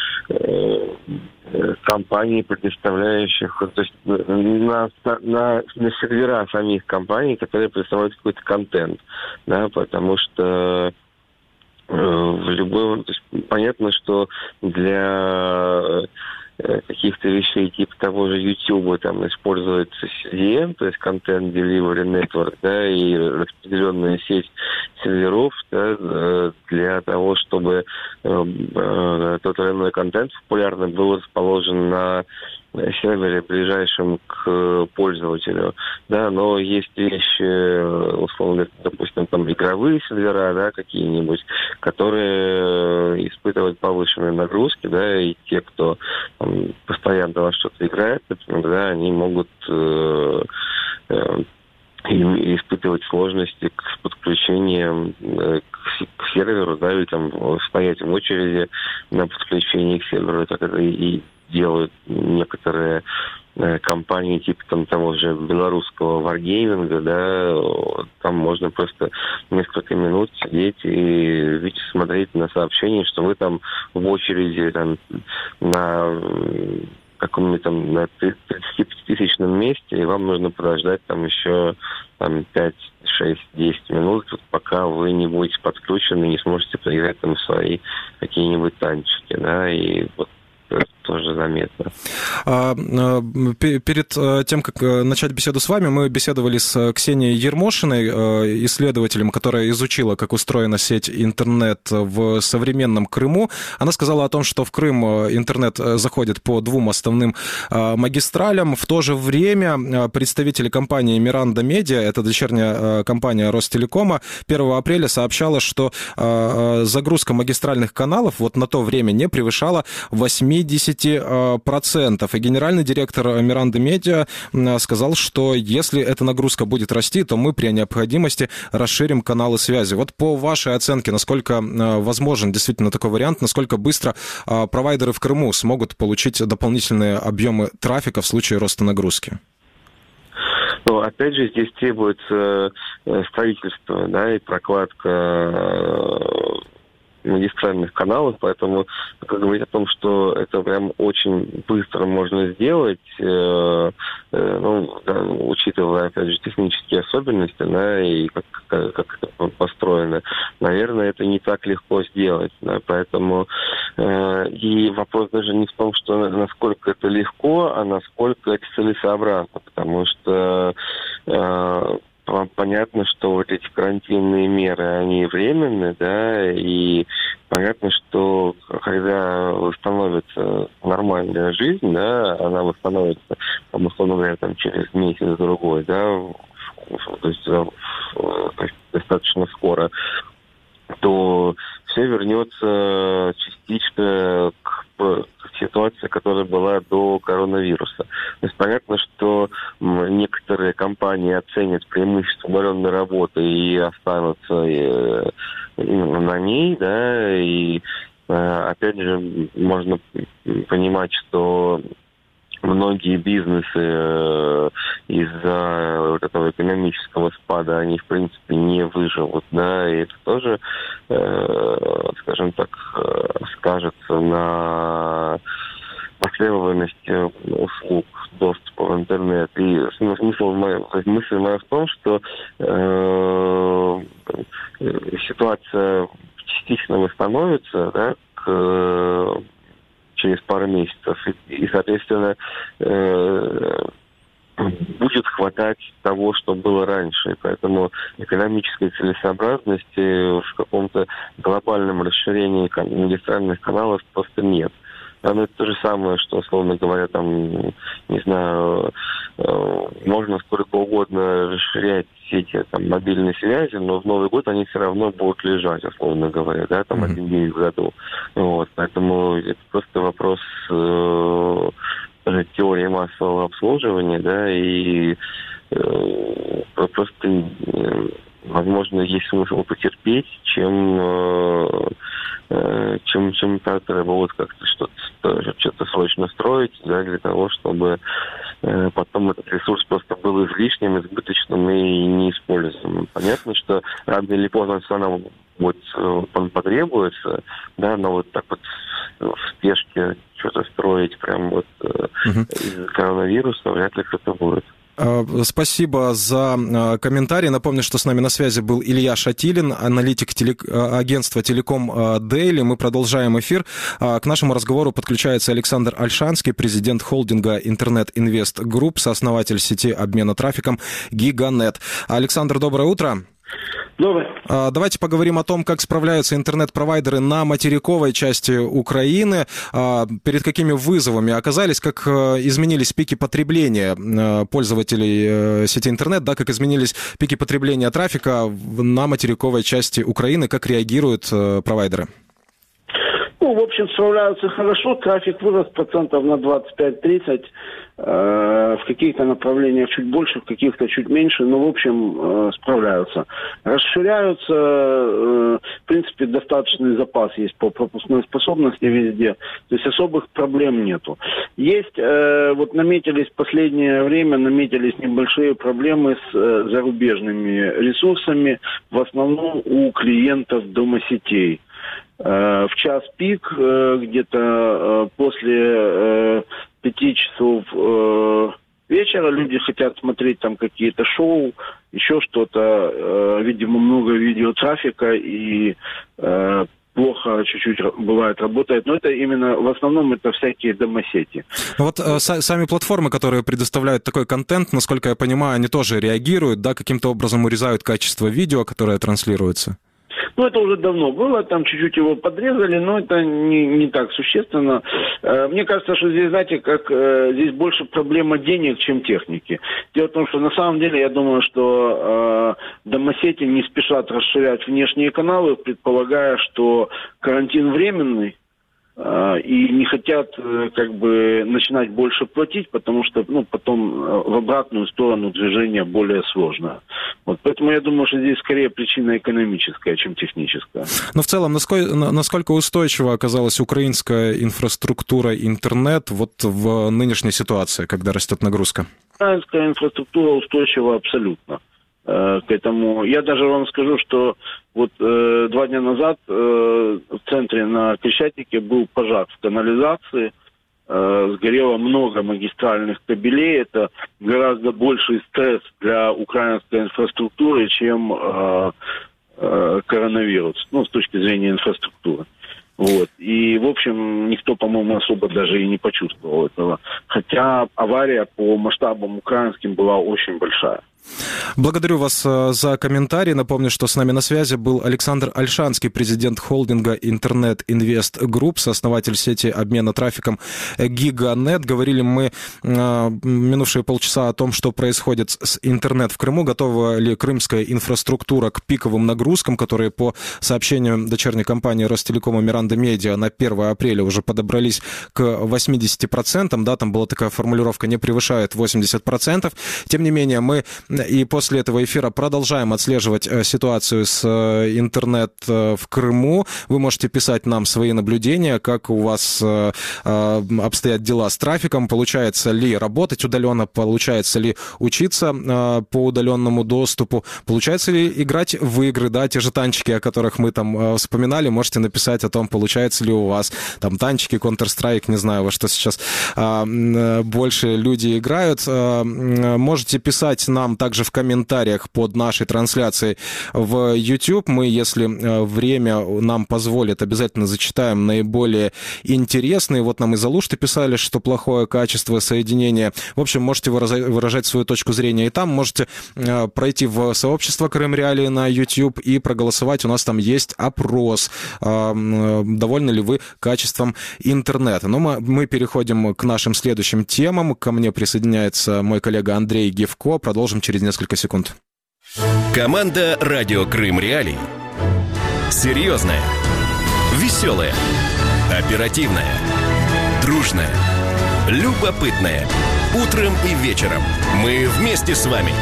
компаний, предоставляющих, то есть на, на, на сервера самих компаний, которые представляют какой-то контент, да, потому что в любой, то есть понятно, что для каких-то вещей типа того же YouTube там используется си ди эн, то есть Content Delivery Network, да, и распределенная сеть серверов, да, для того, чтобы э, тот или иной контент популярный был расположен на сервере, ближайшем к пользователю, да, но есть вещи, условно, допустим, там игровые сервера, да, какие-нибудь, которые испытывают повышенные нагрузки, да, и те, кто там, постоянно во что-то играет, например, да, они могут э, э, испытывать сложности с подключением к, к серверу, да, или там стоять в очереди на подключение к серверу, так это и делают некоторые э, компании типа там того же белорусского варгейминга, да, там можно просто несколько минут сидеть и видеть, смотреть на сообщение, что вы там в очереди там на каком-нибудь там на тридцатипятитысячном месте, и вам нужно подождать там еще там пять, шесть, десять минут, пока вы не будете подключены, не сможете поиграть там в свои какие-нибудь танчики, да, и вот тоже заметно. Перед тем, как начать беседу с вами, мы беседовали с Ксенией Ермошиной, исследователем, которая изучила, как устроена сеть интернет в современном Крыму. Она сказала о том, что в Крым интернет заходит по двум основным магистралям. В то же время представители компании Miranda Media, это дочерняя компания Ростелекома, первого апреля сообщала, что загрузка магистральных каналов вот на то время не превышала восемьдесят семьдесят процентов. И генеральный директор Миранды Медиа сказал, что если эта нагрузка будет расти, то мы при необходимости расширим каналы связи. Вот по вашей оценке, насколько возможен действительно такой вариант, насколько быстро провайдеры в Крыму смогут получить дополнительные объемы трафика в случае роста нагрузки? Ну, опять же, здесь требуется строительство, да, и прокладка магистральных каналов, поэтому говорить о том, что это прям очень быстро можно сделать, э, э, ну, да, учитывая, опять же, технические особенности, да, и как, как, как это построено, наверное, это не так легко сделать, да, поэтому э, и вопрос даже не в том, что насколько это легко, а насколько это целесообразно, потому что э, понятно, что вот эти карантинные меры, они временные, да, и понятно, что когда восстановится нормальная жизнь, да, она восстановится, там, условно говоря, там, через месяц-другой, да, то есть, то есть достаточно скоро, то все вернется частично к, к ситуации, которая была до коронавируса. То есть понятно, что некоторые компании оценят преимущество удаленной работы и останутся и, именно на ней, да, и опять же можно понимать, что многие бизнесы э, из-за вот этого экономического спада, они, в принципе, не выживут, да, и это тоже, э, скажем так, э, скажется на востребованности услуг доступа в интернет. И смысл моя, мысль моя в том, что э, ситуация частично восстановится, да, к через пару месяцев. И, и соответственно, э, будет хватать того, что было раньше. И поэтому экономической целесообразности в каком-то глобальном расширении магистральных каналов просто нет. Но это то же самое, что, условно говоря, там, не знаю, э, можно сколько угодно расширять сети там, мобильной связи, но в Новый год они все равно будут лежать, условно говоря, да, там, mm-hmm. один день в году. Вот, поэтому это просто вопрос э, теории массового обслуживания, да, и э, просто, э, возможно, есть смысл потерпеть, чем... Э, чем, чем операторы будут как-то что-то, что-то срочно строить, да, для того, чтобы э, потом этот ресурс просто был излишним, избыточным и неиспользуемым. Понятно, что рано или поздно все равно вот, он потребуется, да, но вот так вот в спешке что-то строить прям вот э, угу. из-за коронавируса вряд ли кто-то будет. Спасибо за комментарий. Напомню, что с нами на связи был Илья Шатилин, аналитик теле... агентства «Телеком Дейли». Мы продолжаем эфир. К нашему разговору подключается Александр Ольшанский, президент холдинга Интернет Инвест Групп, сооснователь сети обмена трафиком Гиганет. Александр, доброе утро. Добрый. Давайте поговорим о том, как справляются интернет-провайдеры на материковой части Украины, перед какими вызовами оказались, как изменились пики потребления пользователей сети интернет, да, как изменились пики потребления трафика на материковой части Украины, как реагируют провайдеры. Ну, в общем, справляются хорошо. Трафик вырос процентов на двадцать пять тридцать. Э, в каких-то направлениях чуть больше, в каких-то чуть меньше. Но, в общем, э, справляются. Расширяются. Э, в принципе, достаточный запас есть по пропускной способности везде. То есть особых проблем нету. Есть, э, вот наметились в последнее время, наметились небольшие проблемы с э, зарубежными ресурсами. В основном у клиентов домосетей. В час пик, где-то после пяти часов вечера люди хотят смотреть там какие-то шоу, еще что-то. Видимо, много видеотрафика и плохо чуть-чуть бывает работает, но это именно, в основном, это всякие домосети. Вот э, сами платформы, которые предоставляют такой контент, насколько я понимаю, они тоже реагируют, да, каким-то образом урезают качество видео, которое транслируется? Ну, это уже давно было, там чуть-чуть его подрезали, но это не, не так существенно. Мне кажется, что здесь, знаете, как здесь больше проблема денег, чем техники. Дело в том, что на самом деле, я думаю, что э, домосети не спешат расширять внешние каналы, предполагая, что карантин временный, и не хотят как бы начинать больше платить, потому что ну, потом в обратную сторону движение более сложно. Вот, поэтому я думаю, что здесь скорее причина экономическая, чем техническая. Но в целом, насколько, насколько устойчива оказалась украинская инфраструктура, интернет вот в нынешней ситуации, когда растет нагрузка? Украинская инфраструктура устойчива абсолютно к этому. Я даже вам скажу, что вот э, два дня назад э, в центре на Крещатике был пожар в канализации, э, сгорело много магистральных кабелей. Это гораздо больший стресс для украинской инфраструктуры, чем э, э, коронавирус, ну, с точки зрения инфраструктуры. Вот. И, в общем, никто, по-моему, особо даже и не почувствовал этого. Хотя авария по масштабам украинским была очень большая. Благодарю вас за комментарий. Напомню, что с нами на связи был Александр Ольшанский, президент холдинга Интернет Инвест Групп, сооснователь сети обмена трафиком Гиганет. Говорили мы минувшие полчаса о том, что происходит с интернет в Крыму. Готова ли крымская инфраструктура к пиковым нагрузкам, которые по сообщению дочерней компании Ростелекома Миранда Медиа на первое апреля уже подобрались к восьмидесяти процентам. Да, там была такая формулировка, не превышает восемьдесят процентов. Тем не менее, мы и после этого эфира продолжаем отслеживать ситуацию с интернет в Крыму. Вы можете писать нам свои наблюдения, как у вас обстоят дела с трафиком, получается ли работать удаленно, получается ли учиться по удаленному доступу, получается ли играть в игры, да, те же танчики, о которых мы там вспоминали, можете написать о том, получается ли у вас там танчики, Counter-Strike, не знаю, во что сейчас больше люди играют. Можете писать нам также в комментариях под нашей трансляцией в YouTube. Мы, если время нам позволит, обязательно зачитаем наиболее интересные. Вот нам из Алушты писали, что плохое качество соединения. В общем, можете выражать свою точку зрения и там. Можете пройти в сообщество Крым Реалии на YouTube и проголосовать. У нас там есть опрос. Довольны ли вы качеством интернета? Но мы, мы переходим к нашим следующим темам. Ко мне присоединяется мой коллега Андрей Гевко. Продолжим через несколько секунд. Команда «Радио Крым Реалии». Серьезная, веселая, оперативная, дружная, любопытная. Утром и вечером мы вместе с вами.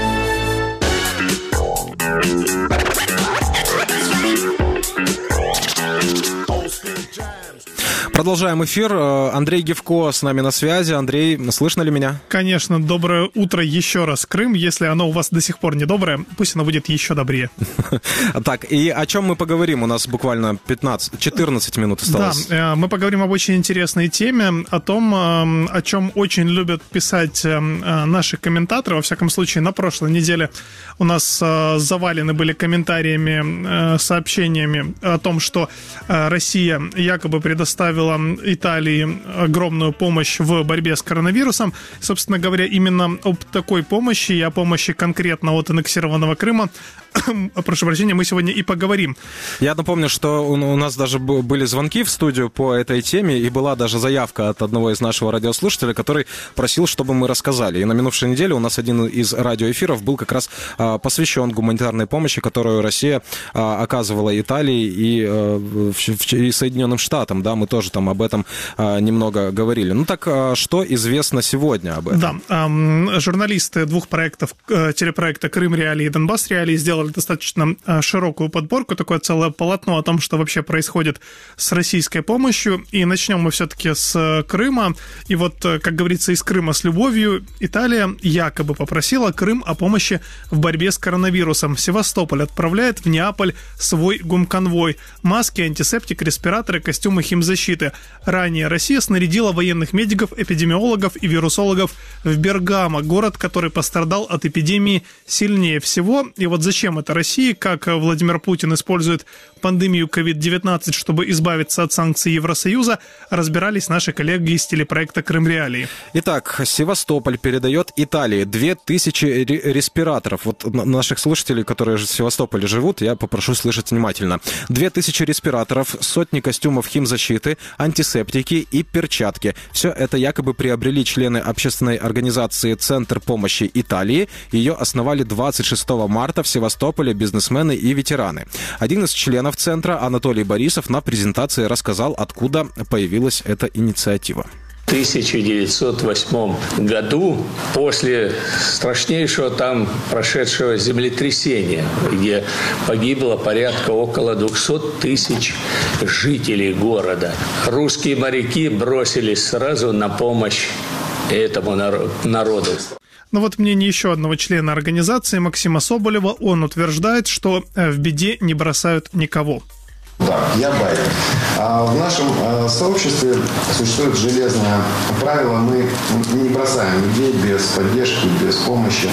Продолжаем эфир. Андрей Гевко с нами на связи. Андрей, слышно ли меня? Конечно. Доброе утро еще раз, Крым. Если оно у вас до сих пор не доброе, пусть оно будет еще добрее. Так, и о чем мы поговорим? У нас буквально пятнадцать-четырнадцать минут осталось. Да, мы поговорим об очень интересной теме, о том, о чем очень любят писать наши комментаторы. Во всяком случае, на прошлой неделе у нас завалены были комментариями, сообщениями о том, что Россия якобы предоставила Италии огромную помощь в борьбе с коронавирусом. Собственно говоря, именно об такой помощи и о помощи конкретно от аннексированного Крыма, прошу прощения, мы сегодня и поговорим. Я напомню, что у нас даже были звонки в студию по этой теме, и была даже заявка от одного из нашего радиослушателя, который просил, чтобы мы рассказали. И на минувшей неделе у нас один из радиоэфиров был как раз посвящен гуманитарной помощи, которую Россия оказывала Италии и, и Соединенным Штатам. Да, мы тоже там об этом немного говорили. Ну так, что известно сегодня об этом? Да, журналисты двух проектов, телепроекта «Крым Реалии» и «Донбасс Реалии» сделали достаточно широкую подборку, такое целое полотно о том, что вообще происходит с российской помощью. И начнем мы все-таки с Крыма. И вот, как говорится, из Крыма с любовью. Италия якобы попросила Крым о помощи в борьбе с коронавирусом. Севастополь отправляет в Неаполь свой гумконвой. Маски, антисептик, респираторы, костюмы химзащиты. Ранее Россия снарядила военных медиков, эпидемиологов и вирусологов в Бергамо, город, который пострадал от эпидемии сильнее всего. И вот зачем это России, как Владимир Путин использует пандемию ковид девятнадцать, чтобы избавиться от санкций Евросоюза, разбирались наши коллеги из телепроекта «Крым Реалии». Итак, Севастополь передает Италии две тысячи респираторов. Вот наших слушателей, которые в Севастополе живут, я попрошу слышать внимательно. две тысячи респираторов, сотни костюмов химзащиты, антисептики и перчатки. Все это якобы приобрели члены общественной организации «Центр помощи Италии». Ее основали двадцать шестого марта в Севастополе Севастополя, бизнесмены и ветераны. Один из членов центра, Анатолий Борисов, на презентации рассказал, откуда появилась эта инициатива. В тысяча девятьсот восьмом году, после страшнейшего там прошедшего землетрясения, где погибло порядка около двухсот тысяч жителей города, русские моряки бросились сразу на помощь этому народу. Но вот мнение еще одного члена организации, Максима Соболева, он утверждает, что в беде не бросают никого. Так, я байер. А в нашем э, сообществе существует железное правило: мы не бросаем людей без поддержки, без помощи.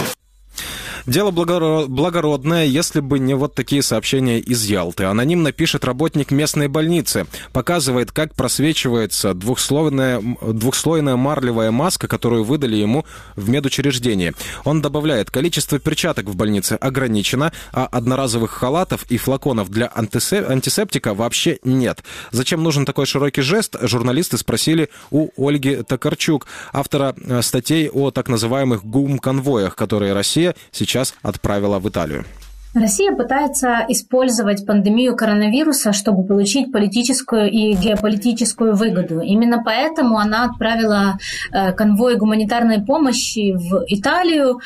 Дело благородное, если бы не вот такие сообщения из Ялты. Анонимно пишет работник местной больницы. Показывает, как просвечивается двухслойная, двухслойная марлевая маска, которую выдали ему в медучреждении. Он добавляет, количество перчаток в больнице ограничено, а одноразовых халатов и флаконов для антисептика вообще нет. Зачем нужен такой широкий жест, журналисты спросили у Ольги Токарчук, автора статей о так называемых гум-конвоях, которые Россия сейчас отправила в Италию. Россия пытается использовать пандемию коронавируса, чтобы получить политическую и геополитическую выгоду. Именно поэтому она отправила конвой гуманитарной помощи в Италию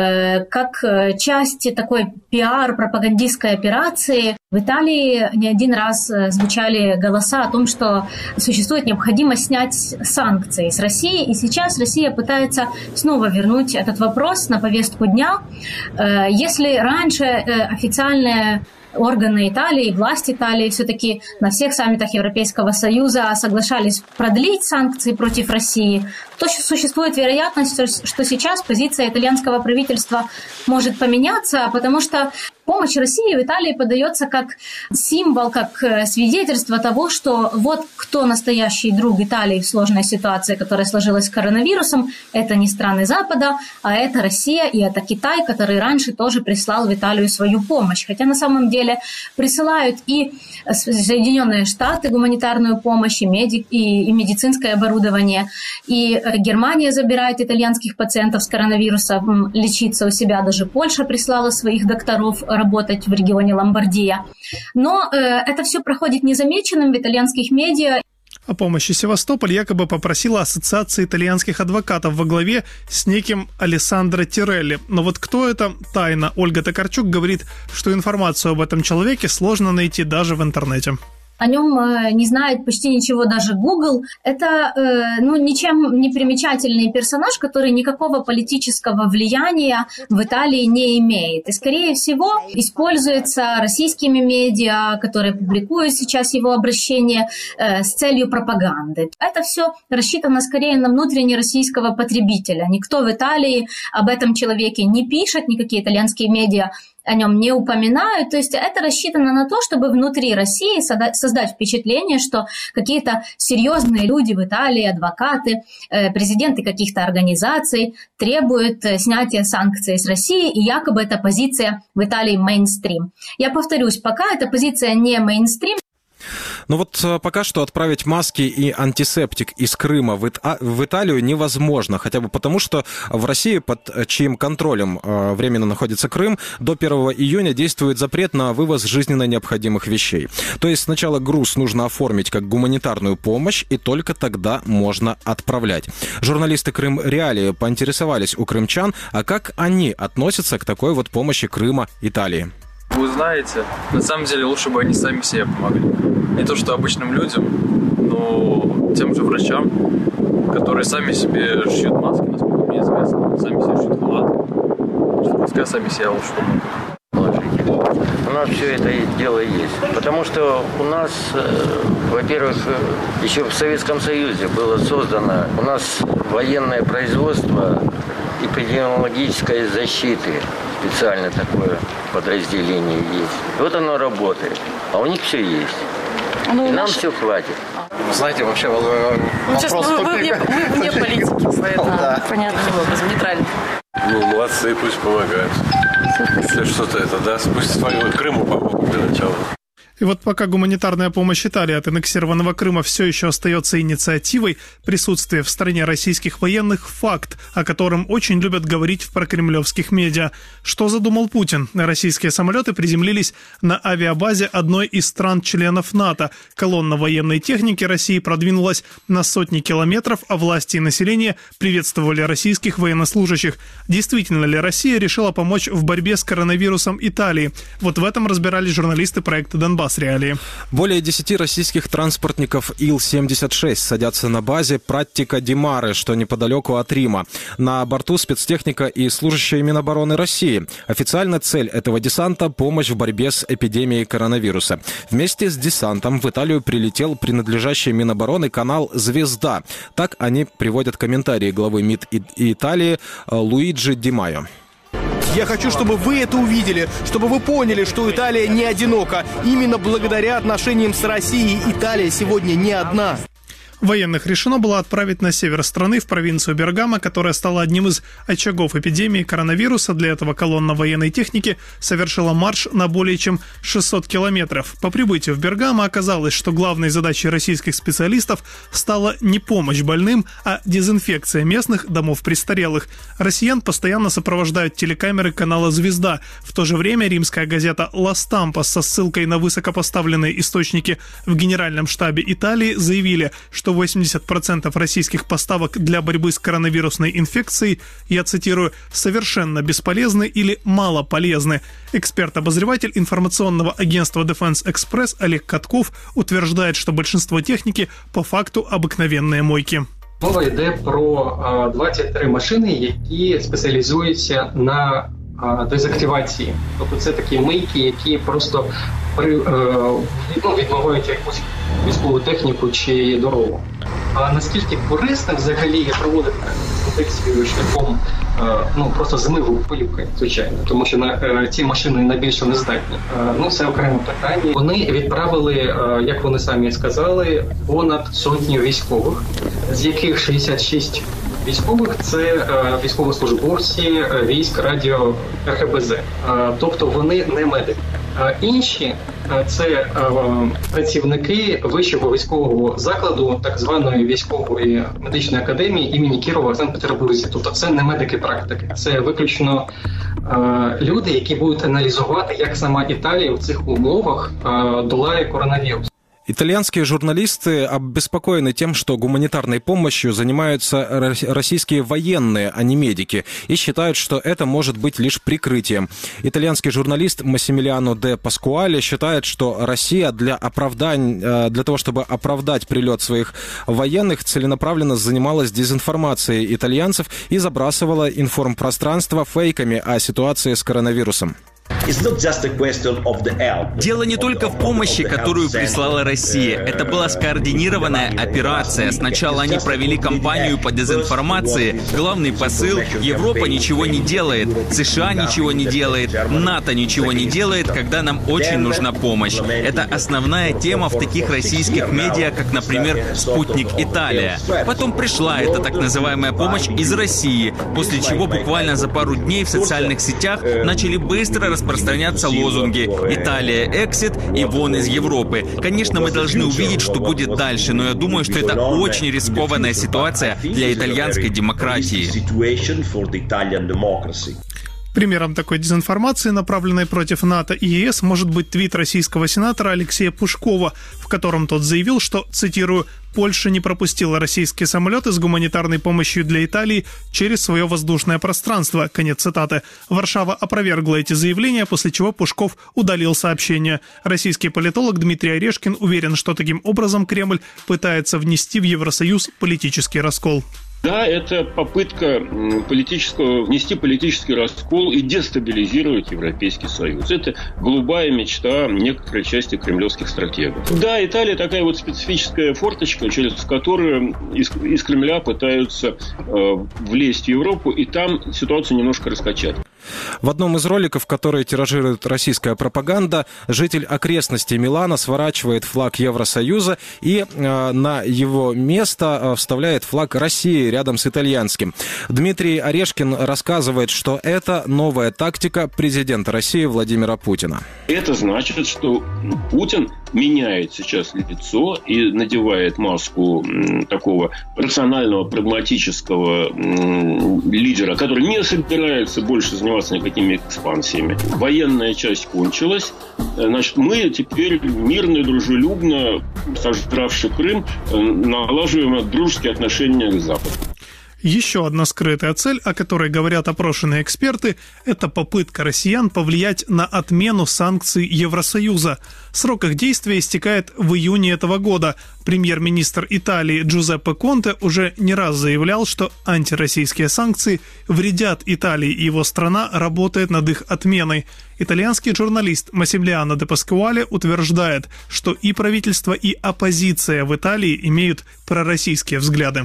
как часть такой пиар-пропагандистской операции. В Италии не один раз звучали голоса о том, что существует необходимость снять санкции с России. И сейчас Россия пытается снова вернуть этот вопрос на повестку дня. Если раньше официальные органы Италии, власть Италии все-таки на всех саммитах Европейского Союза соглашались продлить санкции против России, то существует вероятность, что сейчас позиция итальянского правительства может поменяться, потому что помощь России в Италии подается как символ, как свидетельство того, что вот кто настоящий друг Италии в сложной ситуации, которая сложилась с коронавирусом, это не страны Запада, а это Россия и это Китай, который раньше тоже прислал в Италию свою помощь. Хотя на самом деле присылают и Соединенные Штаты гуманитарную помощь, и, медик, и, и медицинское оборудование, и Германия забирает итальянских пациентов с коронавирусом лечиться у себя, даже Польша прислала своих докторов работать в регионе Ломбардия. Но э, это все проходит незамеченным в итальянских медиа. О помощи Севастополь якобы попросила Ассоциация итальянских адвокатов во главе с неким Алессандро Тирелли. Но вот кто это? Тайна. Ольга Токарчук говорит, что информацию об этом человеке сложно найти даже в интернете. О нем не знает почти ничего даже Google. Это ну, ничем не примечательный персонаж, который никакого политического влияния в Италии не имеет. И, скорее всего, используется российскими медиа, которые публикуют сейчас его обращение с целью пропаганды. Это все рассчитано скорее на внутреннероссийского потребителя. Никто в Италии об этом человеке не пишет, никакие итальянские медиа о нем не упоминают. То есть это рассчитано на то, чтобы внутри России создать впечатление, что какие-то серьезные люди в Италии, адвокаты, президенты каких-то организаций требуют снятия санкций с России, и якобы эта позиция в Италии мейнстрим. Я повторюсь, пока эта позиция не мейнстрим. Ну вот пока что отправить маски и антисептик из Крыма в, Ита- в Италию невозможно, хотя бы потому, что в России, под чьим контролем э, временно находится Крым, до первого июня действует запрет на вывоз жизненно необходимых вещей. То есть сначала груз нужно оформить как гуманитарную помощь, и только тогда можно отправлять. Журналисты Крым Реалии поинтересовались у крымчан, а как они относятся к такой вот помощи Крыма Италии. Вы знаете, на самом деле лучше бы они сами себе помогли. Не то что обычным людям, но тем же врачам, которые сами себе шьют маски, насколько мне известно, сами себе шьют халаты. Пускай сами себе лучше помогут. У нас все это дело есть. Потому что у нас, во-первых, еще в Советском Союзе было создано у нас военное производство эпидемиологической защиты. Специально такое подразделение есть. Вот оно работает. А у них все есть. Ну, и нам наш... все хватит. Знаете, вообще вопрос... Ну, честно, вы, вы, вне, вы вне политики, поэтому да. Понятно, образом, нейтрально. Ну, молодцы, пусть помогают. Если что-то это, да, пусть своему Крыму помогут для начала. И вот пока гуманитарная помощь Италии от аннексированного Крыма все еще остается инициативой, присутствие в стране российских военных – факт, о котором очень любят говорить в прокремлевских медиа. Что задумал Путин? Российские самолеты приземлились на авиабазе одной из стран-членов НАТО. Колонна военной техники России продвинулась на сотни километров, а власти и население приветствовали российских военнослужащих. Действительно ли Россия решила помочь в борьбе с коронавирусом Италии? Вот в этом разбирались журналисты проекта «Донбасс Реалии». Более десяти российских транспортников Ил семьдесят шесть садятся на базе Праттика ди Маре, что неподалеку от Рима. На борту спецтехника и служащие Минобороны России. Официальная цель этого десанта – помощь в борьбе с эпидемией коронавируса. Вместе с десантом в Италию прилетел принадлежащий Минобороны канал «Звезда». Так они приводят комментарии главы МИД Италии Луиджи Ди Майо. Я хочу, чтобы вы это увидели, чтобы вы поняли, что Италия не одинока. Именно благодаря отношениям с Россией Италия сегодня не одна. Военных решено было отправить на север страны, в провинцию Бергамо, которая стала одним из очагов эпидемии коронавируса. Для этого колонна военной техники совершила марш на более чем шестьсот километров. По прибытию в Бергамо оказалось, что главной задачей российских специалистов стала не помощь больным, а дезинфекция местных домов престарелых. Россиян постоянно сопровождают телекамеры канала «Звезда». В то же время римская газета «Ла Стампа» со ссылкой на высокопоставленные источники в Генеральном штабе Италии заявили, что восемьдесят процентов российских поставок для борьбы с коронавирусной инфекцией, я цитирую, «совершенно бесполезны или малополезны». Эксперт-обозреватель информационного агентства Defense Express Олег Катков утверждает, что большинство техники по факту обыкновенные мойки. Мова йде про двадцять три машини, які спеціалізуються на дезактивації. Тобто це такі мийки, які просто при, ну, відмивають якусь військову техніку чи дорогу. А наскільки корисно взагалі проводити дезінфекцію шляхом ну, просто змиву пилюки, звичайно, тому що на ці машини найбільше не здатні. Ну, це окреме питання. Вони відправили, як вони самі сказали, понад сотню військових, з яких шістдесят шість військових – це військовослужбовці військ радіо ер ге бе зет. Тобто вони не медики. Інші – це працівники вищого військового закладу, так званої військової медичної академії імені Кірова в Санкт-Петербурзі. Тобто це не медики-практики, це виключно люди, які будуть аналізувати, як сама Італія в цих умовах долає коронавірус. Итальянские журналисты обеспокоены тем, что гуманитарной помощью занимаются российские военные, а не медики, и считают, что это может быть лишь прикрытием. Итальянский журналист Массимилиано де Паскуале считает, что Россия для оправдания, для того, чтобы оправдать прилет своих военных, целенаправленно занималась дезинформацией итальянцев и забрасывала информпространство фейками о ситуации с коронавирусом. Дело не только в помощи, которую прислала Россия. Это была скоординированная операция. Сначала они провели кампанию по дезинформации. Главный посыл – Европа ничего не делает, США ничего не делает, НАТО ничего не делает, когда нам очень нужна помощь. Это основная тема в таких российских медиа, как, например, «Спутник Италия». Потом пришла эта так называемая помощь из России, после чего буквально за пару дней в социальных сетях начали быстро распространяться лозунги «Италия эксит» и «Вон из Европы». Конечно, мы должны увидеть, что будет дальше, но я думаю, что это очень рискованная ситуация для итальянской демократии. Примером такой дезинформации, направленной против НАТО и е эс, может быть твит российского сенатора Алексея Пушкова, в котором тот заявил, что, цитирую, «Польша не пропустила российские самолеты с гуманитарной помощью для Италии через свое воздушное пространство». Конец цитаты. Варшава опровергла эти заявления, после чего Пушков удалил сообщение. Российский политолог Дмитрий Орешкин уверен, что таким образом Кремль пытается внести в Евросоюз политический раскол. Да, это попытка политического, внести политический раскол и дестабилизировать Европейский Союз. Это голубая мечта некоторой части кремлевских стратегов. Да, Италия такая вот специфическая форточка, через которую из, из Кремля пытаются э, влезть в Европу и там ситуацию немножко раскачать. В одном из роликов, которые тиражирует российская пропаганда, житель окрестностей Милана сворачивает флаг Евросоюза и э, на его место э, вставляет флаг России рядом с итальянским. Дмитрий Орешкин рассказывает, что это новая тактика президента России Владимира Путина. Это значит, что Путин меняет сейчас лицо и надевает маску м, такого рационального, прагматического м, лидера, который не собирается больше заниматься никакими экспансиями. Военная часть кончилась. Значит, мы теперь мирно и дружелюбно, сожравши Крым, налаживаем дружеские отношения к Западу. Еще одна скрытая цель, о которой говорят опрошенные эксперты, это попытка россиян повлиять на отмену санкций Евросоюза. Срок их действия истекает в июне этого года. Премьер-министр Италии Джузеппе Конте уже не раз заявлял, что антироссийские санкции вредят Италии, и его страна работает над их отменой. Итальянский журналист Массимилиано де Паскуале утверждает, что и правительство, и оппозиция в Италии имеют пророссийские взгляды.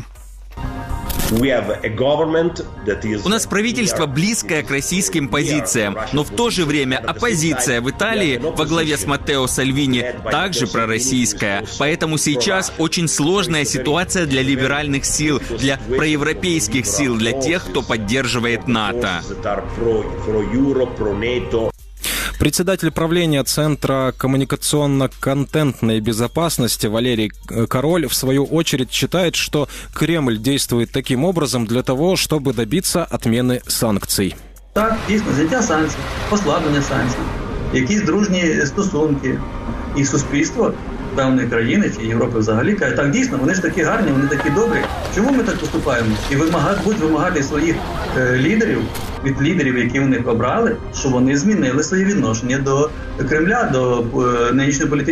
У нас правительство близкое к российским позициям, но в то же время оппозиция в Италии во главе с Маттео Сальвини также пророссийская. Поэтому сейчас очень сложная ситуация для либеральных сил, для проевропейских сил, для тех, кто поддерживает НАТО. Председатель правления Центра коммуникационно-контентной безопасности Валерий Король, в свою очередь, считает, что Кремль действует таким образом для того, чтобы добиться отмены санкций. Так, дійсно, зняття санкцій, послаблення санкцій, якісь дружні стосунки і суспільство певної країни чи Європи взагалі каже, так, дійсно, вони ж такі гарні, вони такі добрі. Чому ми так поступаємо? І вимагати, будуть вимагати своїх е, лідерів, від лідерів, які вони обрали, що вони змінили своє відношення до Кремля, до е, нинішньої політики.